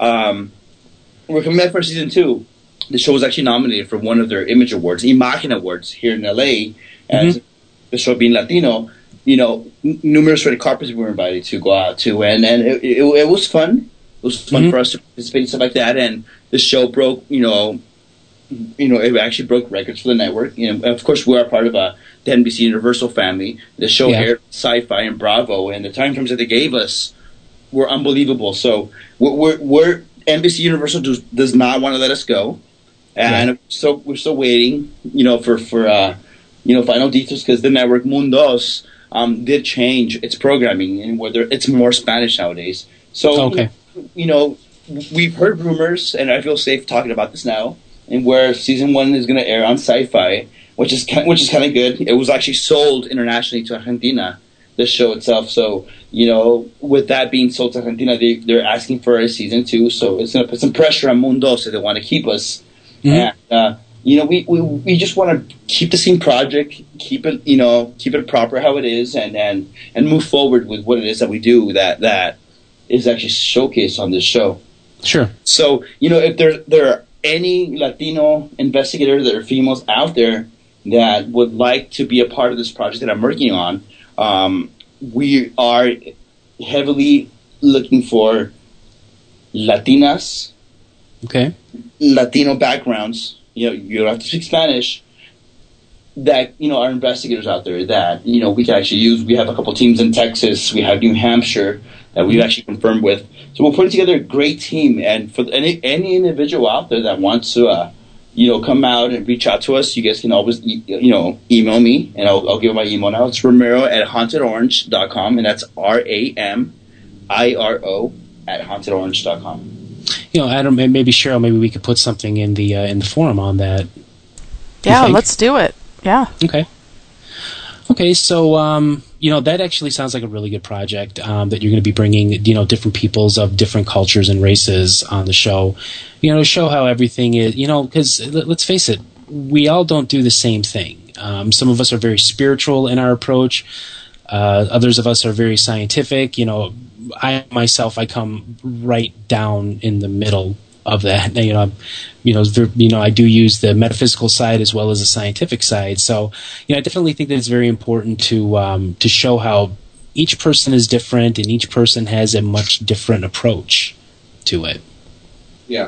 we're coming back for season 2. The show was actually nominated for one of their Image Awards, Imagen Awards, here in LA, as the show being Latino. Numerous red carpets we were invited to go out to, and it was fun. It was fun for us to participate in stuff like that, and the show broke, it actually broke records for the network. Of course, we are part of the NBC Universal family. The show aired Sci-Fi and Bravo, and the time frames that they gave us were unbelievable. So we're NBC Universal does not want to let us go, and so we're still waiting, for final details, because the network Mundos did change its programming, and whether it's more Spanish nowadays. So we've heard rumors, and I feel safe talking about this now, and where season 1 is going to air on Sci-Fi, which is kind of good. It was actually sold internationally to Argentina, the show itself. So with that being sold to Argentina, they're asking for a season 2. So it's going to put some pressure on Mundos if they want to keep us. And we just want to keep the same project, keep it proper how it is, and move forward with what it is that we do that is actually showcased on this show. Sure. So if there are any Latino investigators that are females out there that would like to be a part of this project that I'm working on, we are heavily looking for Latinas, Latino backgrounds. You don't have to speak Spanish. That are investigators out there that we can actually use. We have a couple teams in Texas. We have New Hampshire that we've actually confirmed with. So we're putting together a great team. And for any individual out there that wants to come out and reach out to us, you guys can always email me, and I'll give my email now. It's Ramiro@HauntedOrange.com, and that's RAMIRO@HauntedOrange.com. Adam, maybe Cheryl, maybe we could put something in the forum on that. Yeah, let's do it. Yeah. Okay, so that actually sounds like a really good project, that you're going to be bringing different peoples of different cultures and races on the show, to show how everything is, because let's face it, we all don't do the same thing. Some of us are very spiritual in our approach. Others of us are very scientific. I myself, I come right down in the middle of that. I do use the metaphysical side as well as the scientific side. So, I definitely think that it's very important to show how each person is different and each person has a much different approach to it. Yeah.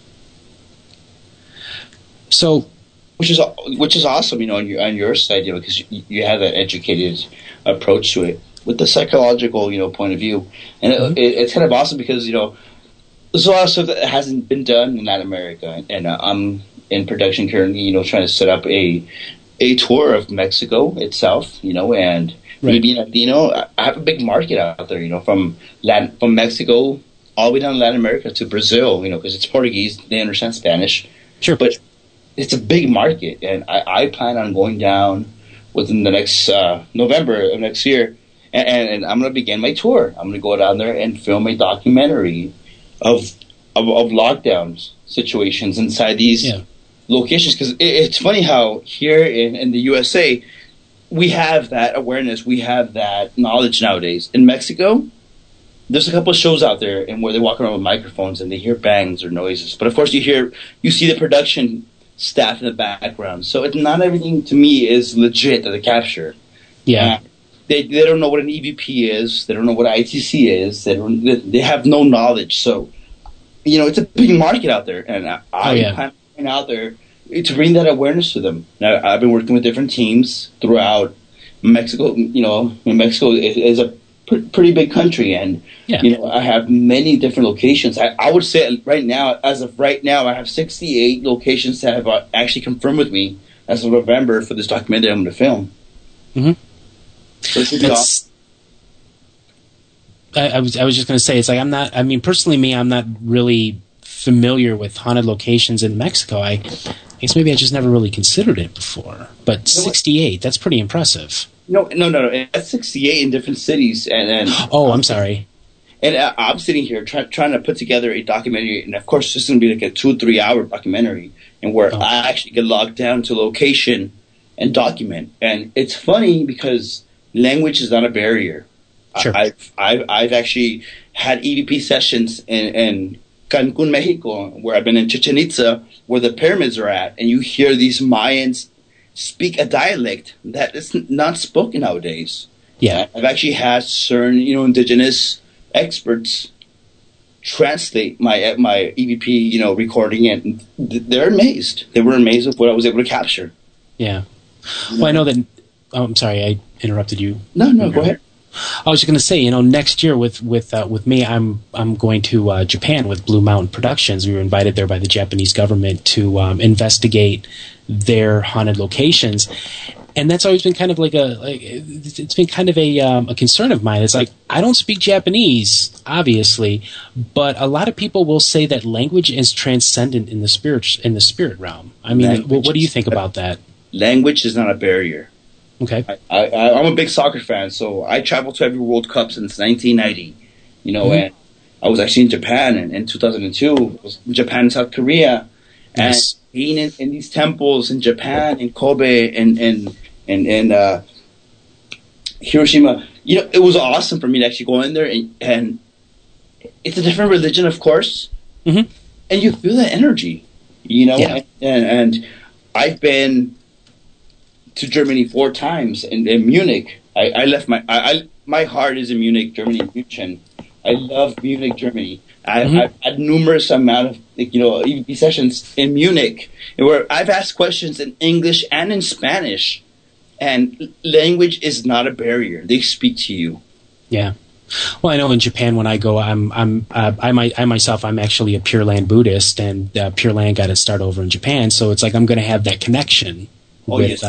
So, which is awesome, on your side, because you have that educated approach to it with the psychological, point of view, and it's kind of awesome because there's a lot of stuff that hasn't been done in Latin America, and I'm in production currently, trying to set up a tour of Mexico itself, and being Latino, I have a big market out there, from Mexico all the way down to Latin America to Brazil, because it's Portuguese, they understand Spanish. Sure. But it's a big market, and I plan on going down within the next November of next year, and I'm going to begin my tour. I'm going to go down there and film a documentary of lockdown situations inside these locations, because it's funny how here in the USA we have that awareness, we have that knowledge nowadays. In Mexico, there's a couple of shows out there and where they walk around with microphones and they hear bangs or noises, but of course you see the production staff in the background, so it's not everything to me is legit that they capture. They don't know what an EVP is. They don't know what ITC is. They have no knowledge. So, it's a big market out there, and I plan going out there to bring that awareness to them. Now, I've been working with different teams throughout Mexico. You know, Mexico is a pretty big country, and you know, I have many different locations. I would say right now, as of right now, I have 68 locations that have actually confirmed with me as of November for this documentary I'm going to film. Mm-hmm. So it should be awesome. I was just going to say, it's like personally, I'm not really familiar with haunted locations in Mexico. I guess maybe I just never really considered it before. But 68, that's pretty impressive. No. That's 68 in different cities. And oh, I'm sorry. And I'm sitting here trying to put together a documentary, and of course, it's going to be like a 2-3 hour documentary, and where I actually get logged down to location and document. And it's funny because language is not a barrier. Sure. I've actually had EVP sessions in Cancun, Mexico, where I've been in Chichen Itza, where the pyramids are at, and you hear these Mayans speak a dialect that is not spoken nowadays. Yeah, I've actually had certain, indigenous experts translate my EVP, recording, and they're amazed. They were amazed with what I was able to capture. Yeah. Well, I know that. Oh, I'm sorry, I interrupted you. No, go ahead. I was just going to say, next year with me, I'm going to Japan with Blue Mountain Productions. We were invited there by the Japanese government to investigate their haunted locations, and that's always been kind of it's been kind of a concern of mine. It's like, I don't speak Japanese, obviously, but a lot of people will say that language is transcendent in the spirit realm. I mean, what do you think about that? Language is not a barrier. Okay. I'm a big soccer fan, so I traveled to every World Cup since 1990. And I was actually in Japan in 2002. I was in Japan and South Korea, and being in these temples in Japan, in Kobe, and Hiroshima. It was awesome for me to actually go in there, and it's a different religion, of course, and you feel that energy. And I've been to Germany 4 times in Munich. I left my heart is in Munich, Germany, München. I love Munich, Germany. I've had numerous amount of EVP sessions in Munich where I've asked questions in English and in Spanish, and language is not a barrier. They speak to you. Yeah. Well, I know in Japan when I go, I myself, I'm actually a Pure Land Buddhist, and Pure Land got its start over in Japan, so it's like I'm going to have that connection with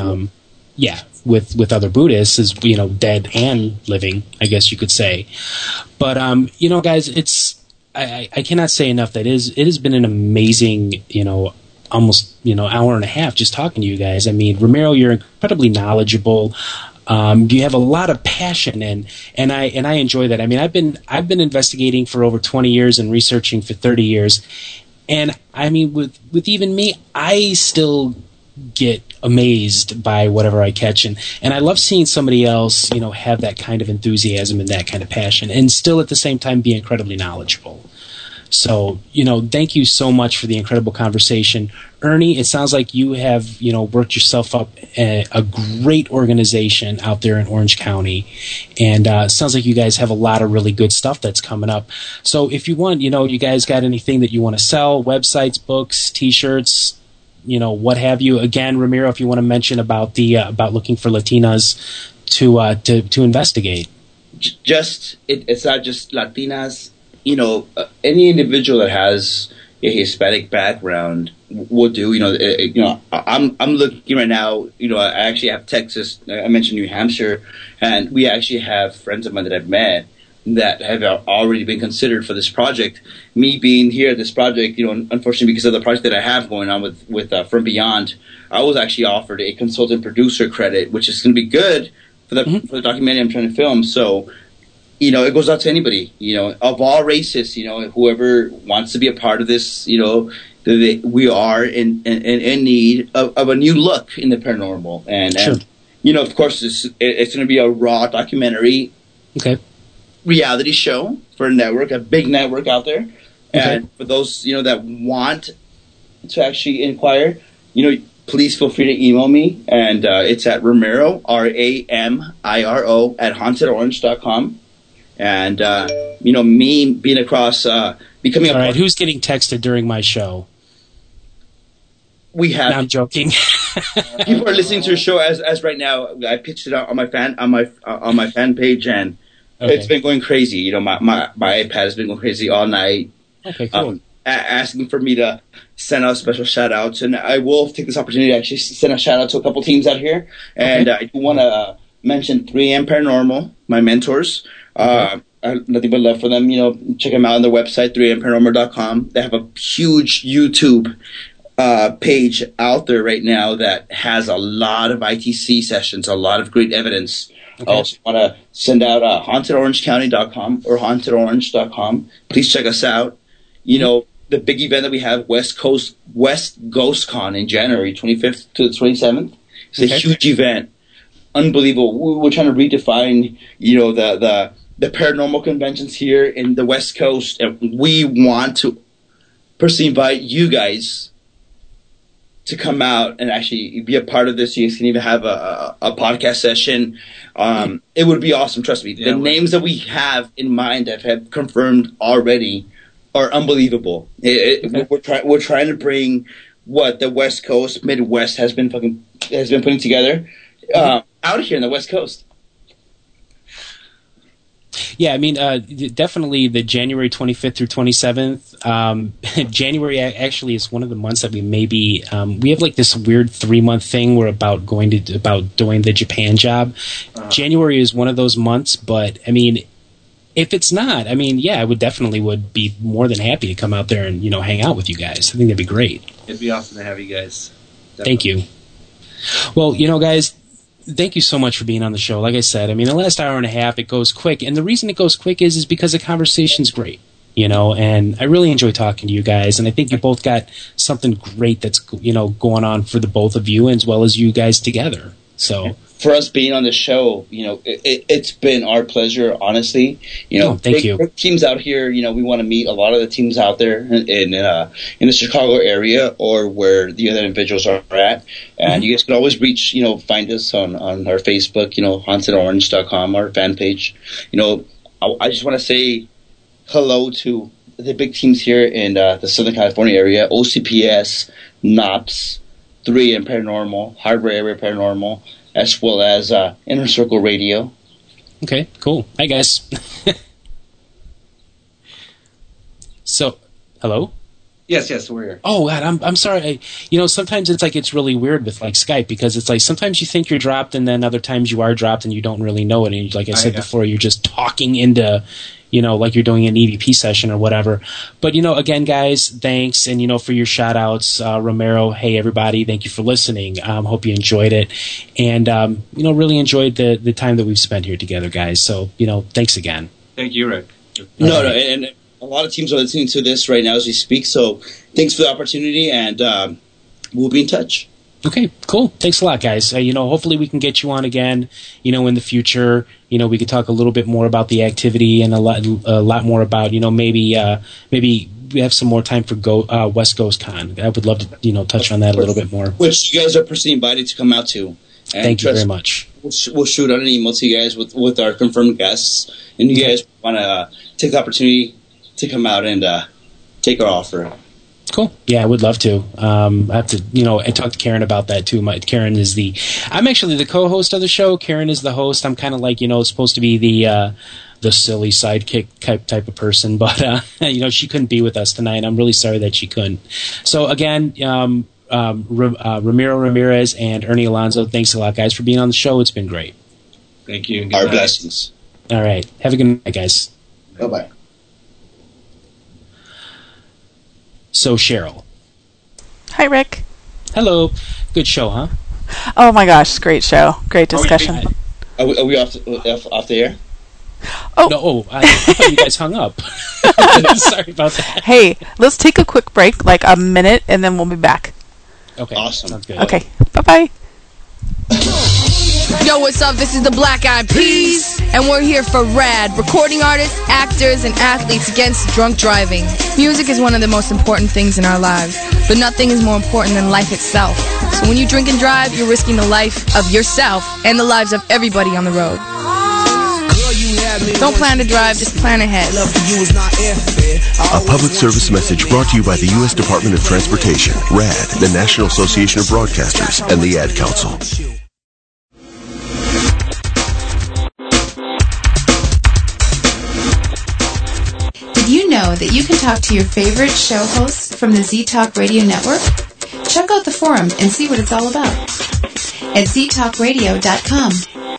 with other Buddhists, as dead and living, I guess you could say. But guys, it's I cannot say enough that it has been an amazing almost hour and a half just talking to you guys. I mean, Ramiro, you're incredibly knowledgeable. You have a lot of passion, and I enjoy that. I mean, I've been investigating for over 20 years and researching for 30 years, and I mean, with even me, I still get amazed by whatever I catch, and I love seeing somebody else have that kind of enthusiasm and that kind of passion, and still at the same time be incredibly knowledgeable. So thank you so much for the incredible conversation, Ernie. It sounds like you have worked yourself up a great organization out there in Orange County, and it sounds like you guys have a lot of really good stuff that's coming up. So if you want, you guys got anything that you want to sell, websites, books, T-shirts, what have you? Again, Ramiro, if you want to mention about the about looking for Latinas to investigate. It's not just Latinas. Any individual that has a Hispanic background will do. I'm looking right now. I actually have Texas. I mentioned New Hampshire, and we actually have friends of mine that I've met that have already been considered for this project. Me being here at this project, unfortunately because of the project that I have going on with From Beyond, I was actually offered a consultant producer credit, which is going to be good for the documentary I'm trying to film. So, it goes out to anybody, of all races, whoever wants to be a part of this, we are in need of a new look in the paranormal. And of course, it's going to be a raw documentary. Okay. Reality show for a network, a big network out there. And for those, that want to actually inquire, please feel free to email me. And it's at Ramiro, RAMIRO, at hauntedorange.com. And, me being across, becoming All right, who's getting texted during my show? we have. No, I'm joking. People are listening to the show as right now. I pitched it out on my fan page, and it's been going crazy. You know, my iPad has been going crazy all night. Okay, cool. Asking for me to send out special shout outs, and I will take this opportunity to actually send a shout out to a couple teams out here. And I do want to mention 3AM Paranormal, my mentors. Nothing but love for them. You know, check them out on their website, 3amparanormal.com. They have a huge YouTube page out there right now that has a lot of ITC sessions, a lot of great evidence. I also want to send out hauntedorangecounty.com or hauntedorange.com. Please check us out. You know, the big event that we have, West Ghost Con in January 25th to the 27th. It's a huge event. Unbelievable. We're trying to redefine, you know, the paranormal conventions here in the West Coast, and we want to personally invite you guys to come out and actually be a part of this. You guys can even have a podcast session. It would be awesome, trust me. The names that we have in mind that have confirmed already are unbelievable. We're trying to bring what the West Coast, Midwest has been putting together out here in the West Coast. Yeah, I mean, definitely the January 25th through 27th. January actually is one of the months that we maybe we have like this weird 3-month thing we're about doing the Japan job. January is one of those months, but I mean, if it's not, I mean, yeah, I would be more than happy to come out there and, you know, hang out with you guys. I think that'd be great. It'd be awesome to have you guys. Definitely. Thank you. Well, you know, guys, thank you so much for being on the show. Like I said, I mean, the last hour and a half, it goes quick. And the reason it goes quick is because the conversation's great, you know, and I really enjoy talking to you guys. And I think you both got something great that's, you know, going on for the both of you as well as you guys together. So for us being on the show, you know, it's been our pleasure, honestly. You know, thank you. Teams out here, you know, we want to meet a lot of the teams out there in the Chicago area or where the other individuals are at. And you guys can always find us on our Facebook, you know, hauntedorange.com, our fan page. You know, I just want to say hello to the big teams here in the Southern California area, OCPS, NOPS, 3AM Paranormal, Hardware Area Paranormal, as well as Inner Circle Radio. Okay, cool. Hi, guys. So, hello? Yes, we're here. Oh, God, I'm sorry. Sometimes it's really weird with, like, Skype because it's like sometimes you think you're dropped and then other times you are dropped and you don't really know it. And like I said before, you're just talking into, you know, like you're doing an EVP session or whatever. But, you know, again, guys, thanks. And, you know, for your shout outs, Romero, hey, everybody, thank you for listening. Hope you enjoyed it. And, you know, really enjoyed the time that we've spent here together, guys. So, you know, thanks again. Thank you, Rick. No, and a lot of teams are listening to this right now as we speak. So thanks for the opportunity, and we'll be in touch. Okay, cool. Thanks a lot, guys. You know, hopefully we can get you on again, you know, in the future. You know, we could talk a little bit more about the activity and a lot more about, you know, maybe we have some more time for West Coast Con. I would love to, you know, touch on that a little bit more. Which you guys are personally invited to come out to. And thank you very much. We'll shoot out an email to you guys with our confirmed guests, and you guys want to take the opportunity to come out and take our offer. Cool. Yeah, I would love to. I have to, you know, and talk to Karen about that too. Karen is I'm actually the co-host of the show. Karen is the host. I'm kind of like, you know, supposed to be the silly sidekick type of person, but you know, she couldn't be with us tonight. I'm really sorry that she couldn't. So again, Ramiro Ramirez and Ernie Alonso, thanks a lot, guys, for being on the show. It's been great. Thank you. Our blessings. All right. Have a good night, guys. Bye-bye. So, Cheryl. Hi, Rick. Hello. Good show, huh? Oh, my gosh. Great show. Great discussion. Are we off the air? Oh. No, I thought you guys hung up. Sorry about that. Hey, let's take a quick break, like a minute, and then we'll be back. Okay. Awesome. Sounds good. Okay. Bye-bye. Yo, what's up? This is the Black Eyed Peas, and we're here for RAD, recording artists, actors, and athletes against drunk driving. Music is one of the most important things in our lives, but nothing is more important than life itself. So when you drink and drive, you're risking the life of yourself and the lives of everybody on the road. Girl, you have Don't plan to drive, just plan ahead. A public service message brought to you by the U.S. Department of Transportation, RAD, the National Association of Broadcasters, and the Ad Council. Did you know that you can talk to your favorite show hosts from the Z-Talk Radio Network? Check out the forum and see what it's all about at ztalkradio.com.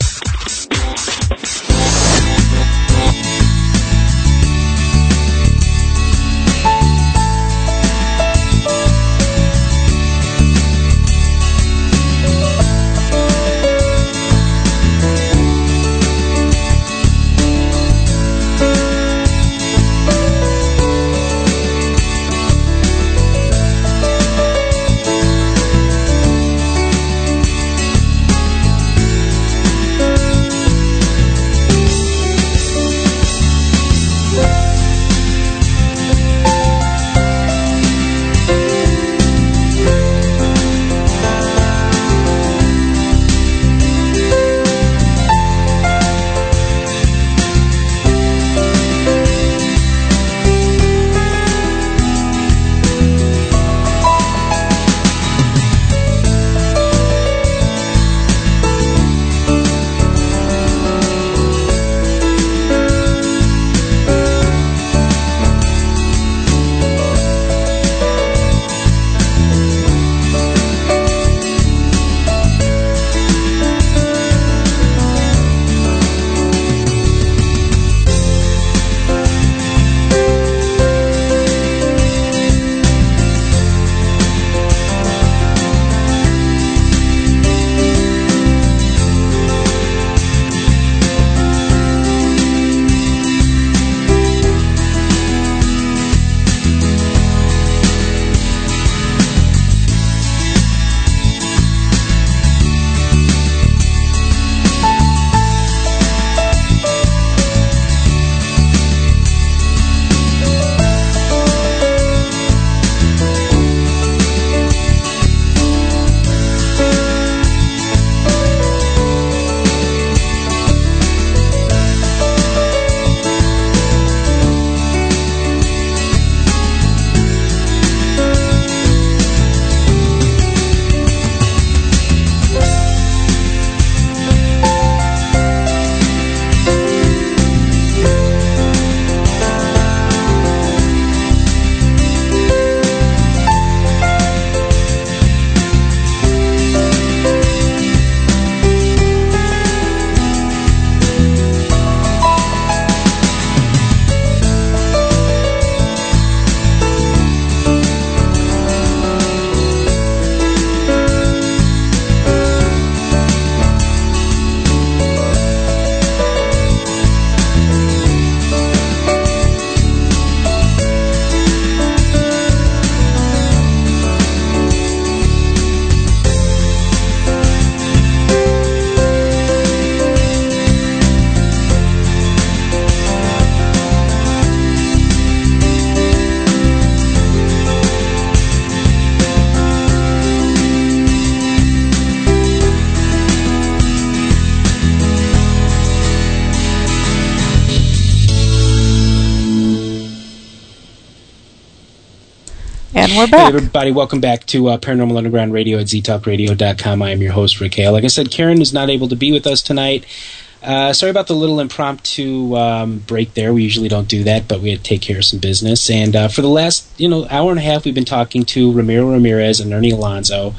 And we're back. Hey, everybody. Welcome back to Paranormal Underground Radio at ztalkradio.com. I am your host, Rick Hale. Like I said, Karen is not able to be with us tonight. Sorry about the little impromptu break there. We usually don't do that, but we had to take care of some business. And for the last hour and a half, we've been talking to Ramiro Ramirez and Ernie Alonso.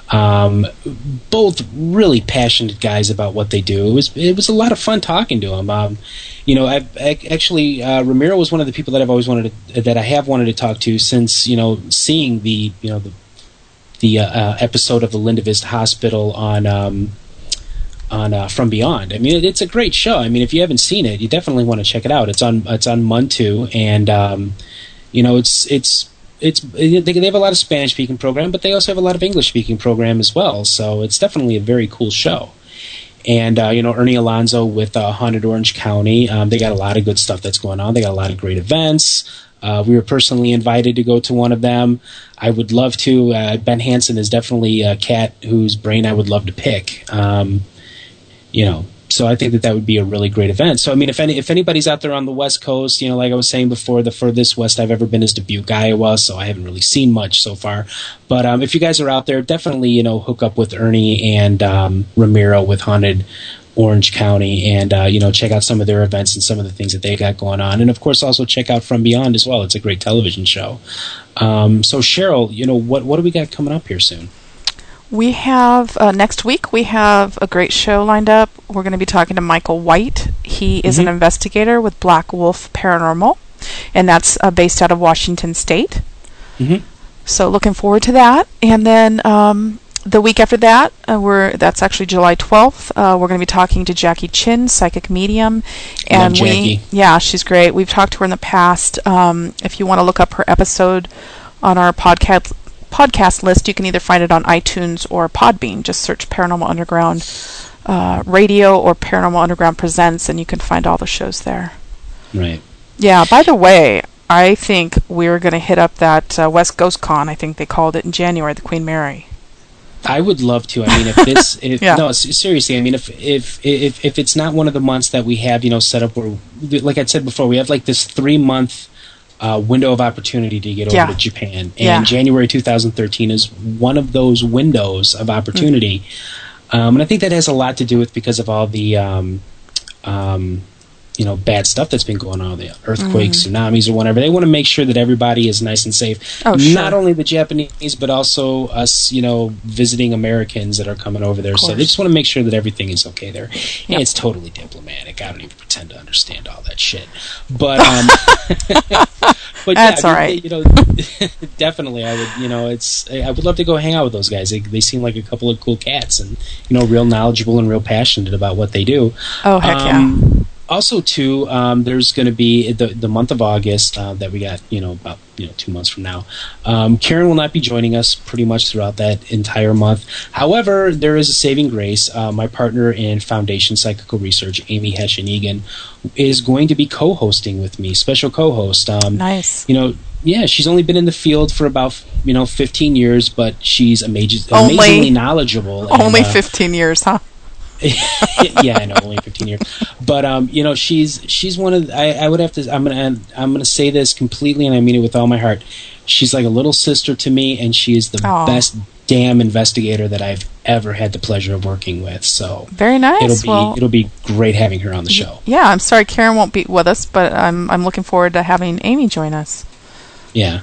Both really passionate guys about what they do. It was a lot of fun talking to them. Ramiro was one of the people that I have wanted to talk to since seeing the episode of the Linda Vista Hospital on From Beyond. I mean, it's a great show. I mean, if you haven't seen it, you definitely want to check it out. It's on Muntu, and they have a lot of Spanish speaking program, but they also have a lot of English speaking program as well. So it's definitely a very cool show. And Ernie Alonso with Haunted Orange County, they got a lot of good stuff that's going on. They got a lot of great events. We were personally invited to go to one of them. I would love to. Ben Hansen is definitely a cat whose brain I would love to pick. So I think that would be a really great event. So I mean, if anybody's out there on the West Coast, like I was saying before, the furthest west I've ever been is Dubuque, Iowa. So I haven't really seen much so far. But if you guys are out there, definitely hook up with Ernie and Ramiro with Haunted Orange County, and check out some of their events and some of the things that they got going on, and of course also check out From Beyond as well. It's a great television show. So Cheryl, what do we got coming up here soon? We have next week. We have a great show lined up. We're going to be talking to Michael White. He is an investigator with Black Wolf Paranormal, and that's based out of Washington State. So looking forward to that. And then the week after that, that's actually July 12th. We're going to be talking to Jackie Chin, psychic medium, and Love Jackie. She's great. We've talked to her in the past. If you want to look up her episode on our podcast list, you can either find it on iTunes or Podbean. Just search Paranormal Underground Radio or Paranormal Underground Presents, and you can find all the shows there. Right. Yeah, by the way, I think we're going to hit up that West Ghost Con. I think they called it in January, the Queen Mary. I would love to. I mean, no, seriously. I mean, if it's not one of the months that we have, set up where, like I said before, we have like this 3-month window of opportunity to get over to Japan, and January 2013 is one of those windows of opportunity, and I think that has a lot to do with because of all the bad stuff that's been going on, the earthquakes, tsunamis, or whatever. They want to make sure that everybody is nice and safe. Oh, sure. Not only the Japanese, but also us, visiting Americans that are coming over there. So they just want to make sure that everything is okay there. Yep. And it's totally diplomatic. I don't even pretend to understand all that shit. But, but that's all right. Definitely, I would. I would love to go hang out with those guys. They seem like a couple of cool cats, and real knowledgeable and real passionate about what they do. Oh, heck yeah. Also, too, there's going to be the month of August that we got, about 2 months from now. Karen will not be joining us pretty much throughout that entire month. However, there is a saving grace. My partner in Foundation Psychical Research, Amy Heshen-Egan, is going to be co-hosting with me, special co-host. Nice. Yeah, she's only been in the field for about 15 years, but she's amazingly knowledgeable. Only 15 years, huh? Yeah, I know, only 15 years. But she's one of I would have to I'm gonna say this completely, and I mean it with all my heart. She's like a little sister to me, and she is the best damn investigator that I've ever had the pleasure of working with. So very nice. It'll be great having her on the show. Yeah, I'm sorry Karen won't be with us, but I'm looking forward to having Amy join us. Yeah.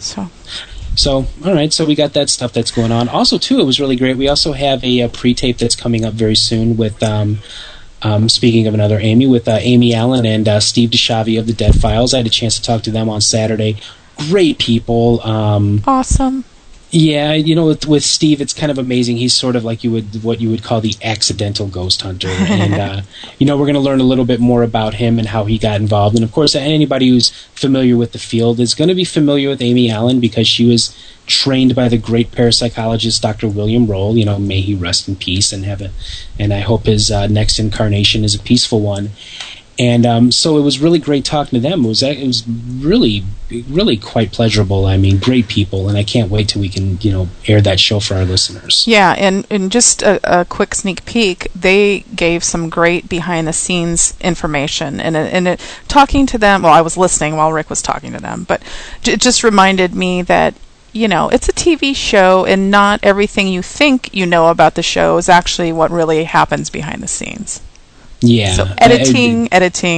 So, all right, so we got that stuff that's going on. Also, too, it was really great. We also have a pre-tape that's coming up very soon with, speaking of another Amy, with Amy Allen and Steve DeShavi of the Dead Files. I had a chance to talk to them on Saturday. Great people. Awesome. Yeah, with Steve, it's kind of amazing. He's sort of like what you would call the accidental ghost hunter, and we're going to learn a little bit more about him and how he got involved. And of course, anybody who's familiar with the field is going to be familiar with Amy Allen because she was trained by the great parapsychologist Dr. William Roll. May he rest in peace and I hope his next incarnation is a peaceful one. And so it was really great talking to them. It was really, really quite pleasurable. I mean, great people, and I can't wait till we can, air that show for our listeners. Yeah, and just a quick sneak peek, they gave some great behind-the-scenes information. And talking to them, well, I was listening while Rick was talking to them, but it just reminded me that, it's a TV show, and not everything you think you know about the show is actually what really happens behind the scenes. Yeah. So editing.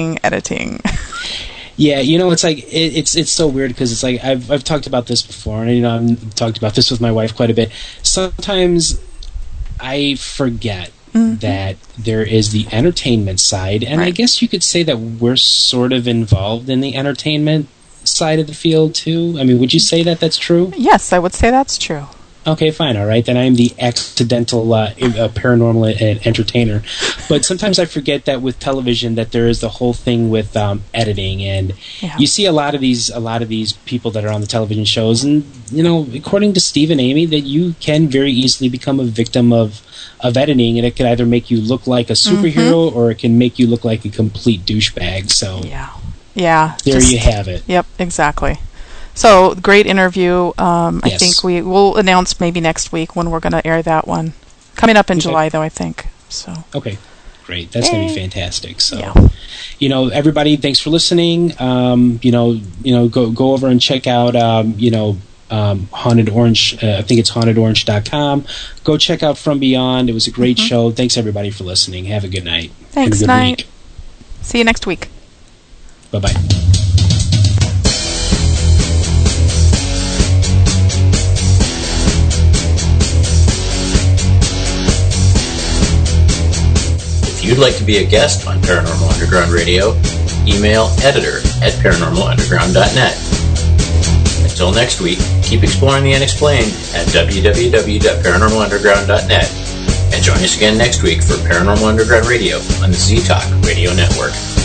Yeah, it's like it's so weird because it's like I've talked about this before, and I've talked about this with my wife quite a bit. Sometimes I forget that there is the entertainment side, and I guess you could say that we're sort of involved in the entertainment side of the field too. I mean, would you say that that's true? Yes, I would say that's true. Okay, fine, all right. Then I am the accidental paranormal entertainer. But sometimes I forget that with television that there is the whole thing with editing, and you see a lot of these people that are on the television shows, and according to Steve and Amy, that you can very easily become a victim of editing, and it can either make you look like a superhero or it can make you look like a complete douchebag. So yeah, there you have it. Yep, exactly. So, great interview. I think we will announce maybe next week when we're going to air that one. Coming up in July, though, I think. So. Okay. great. That's going to be fantastic. So, everybody, thanks for listening. Go over and check out, Haunted Orange. I think it's hauntedorange.com. Go check out From Beyond. It was a great show. Thanks, everybody, for listening. Have a good night. Thanks, night. Week. See you next week. Bye-bye. If you'd like to be a guest on Paranormal Underground Radio, email editor@paranormalunderground.net. Until next week, keep exploring the unexplained at www.paranormalunderground.net. And join us again next week for Paranormal Underground Radio on the Z-Talk Radio Network.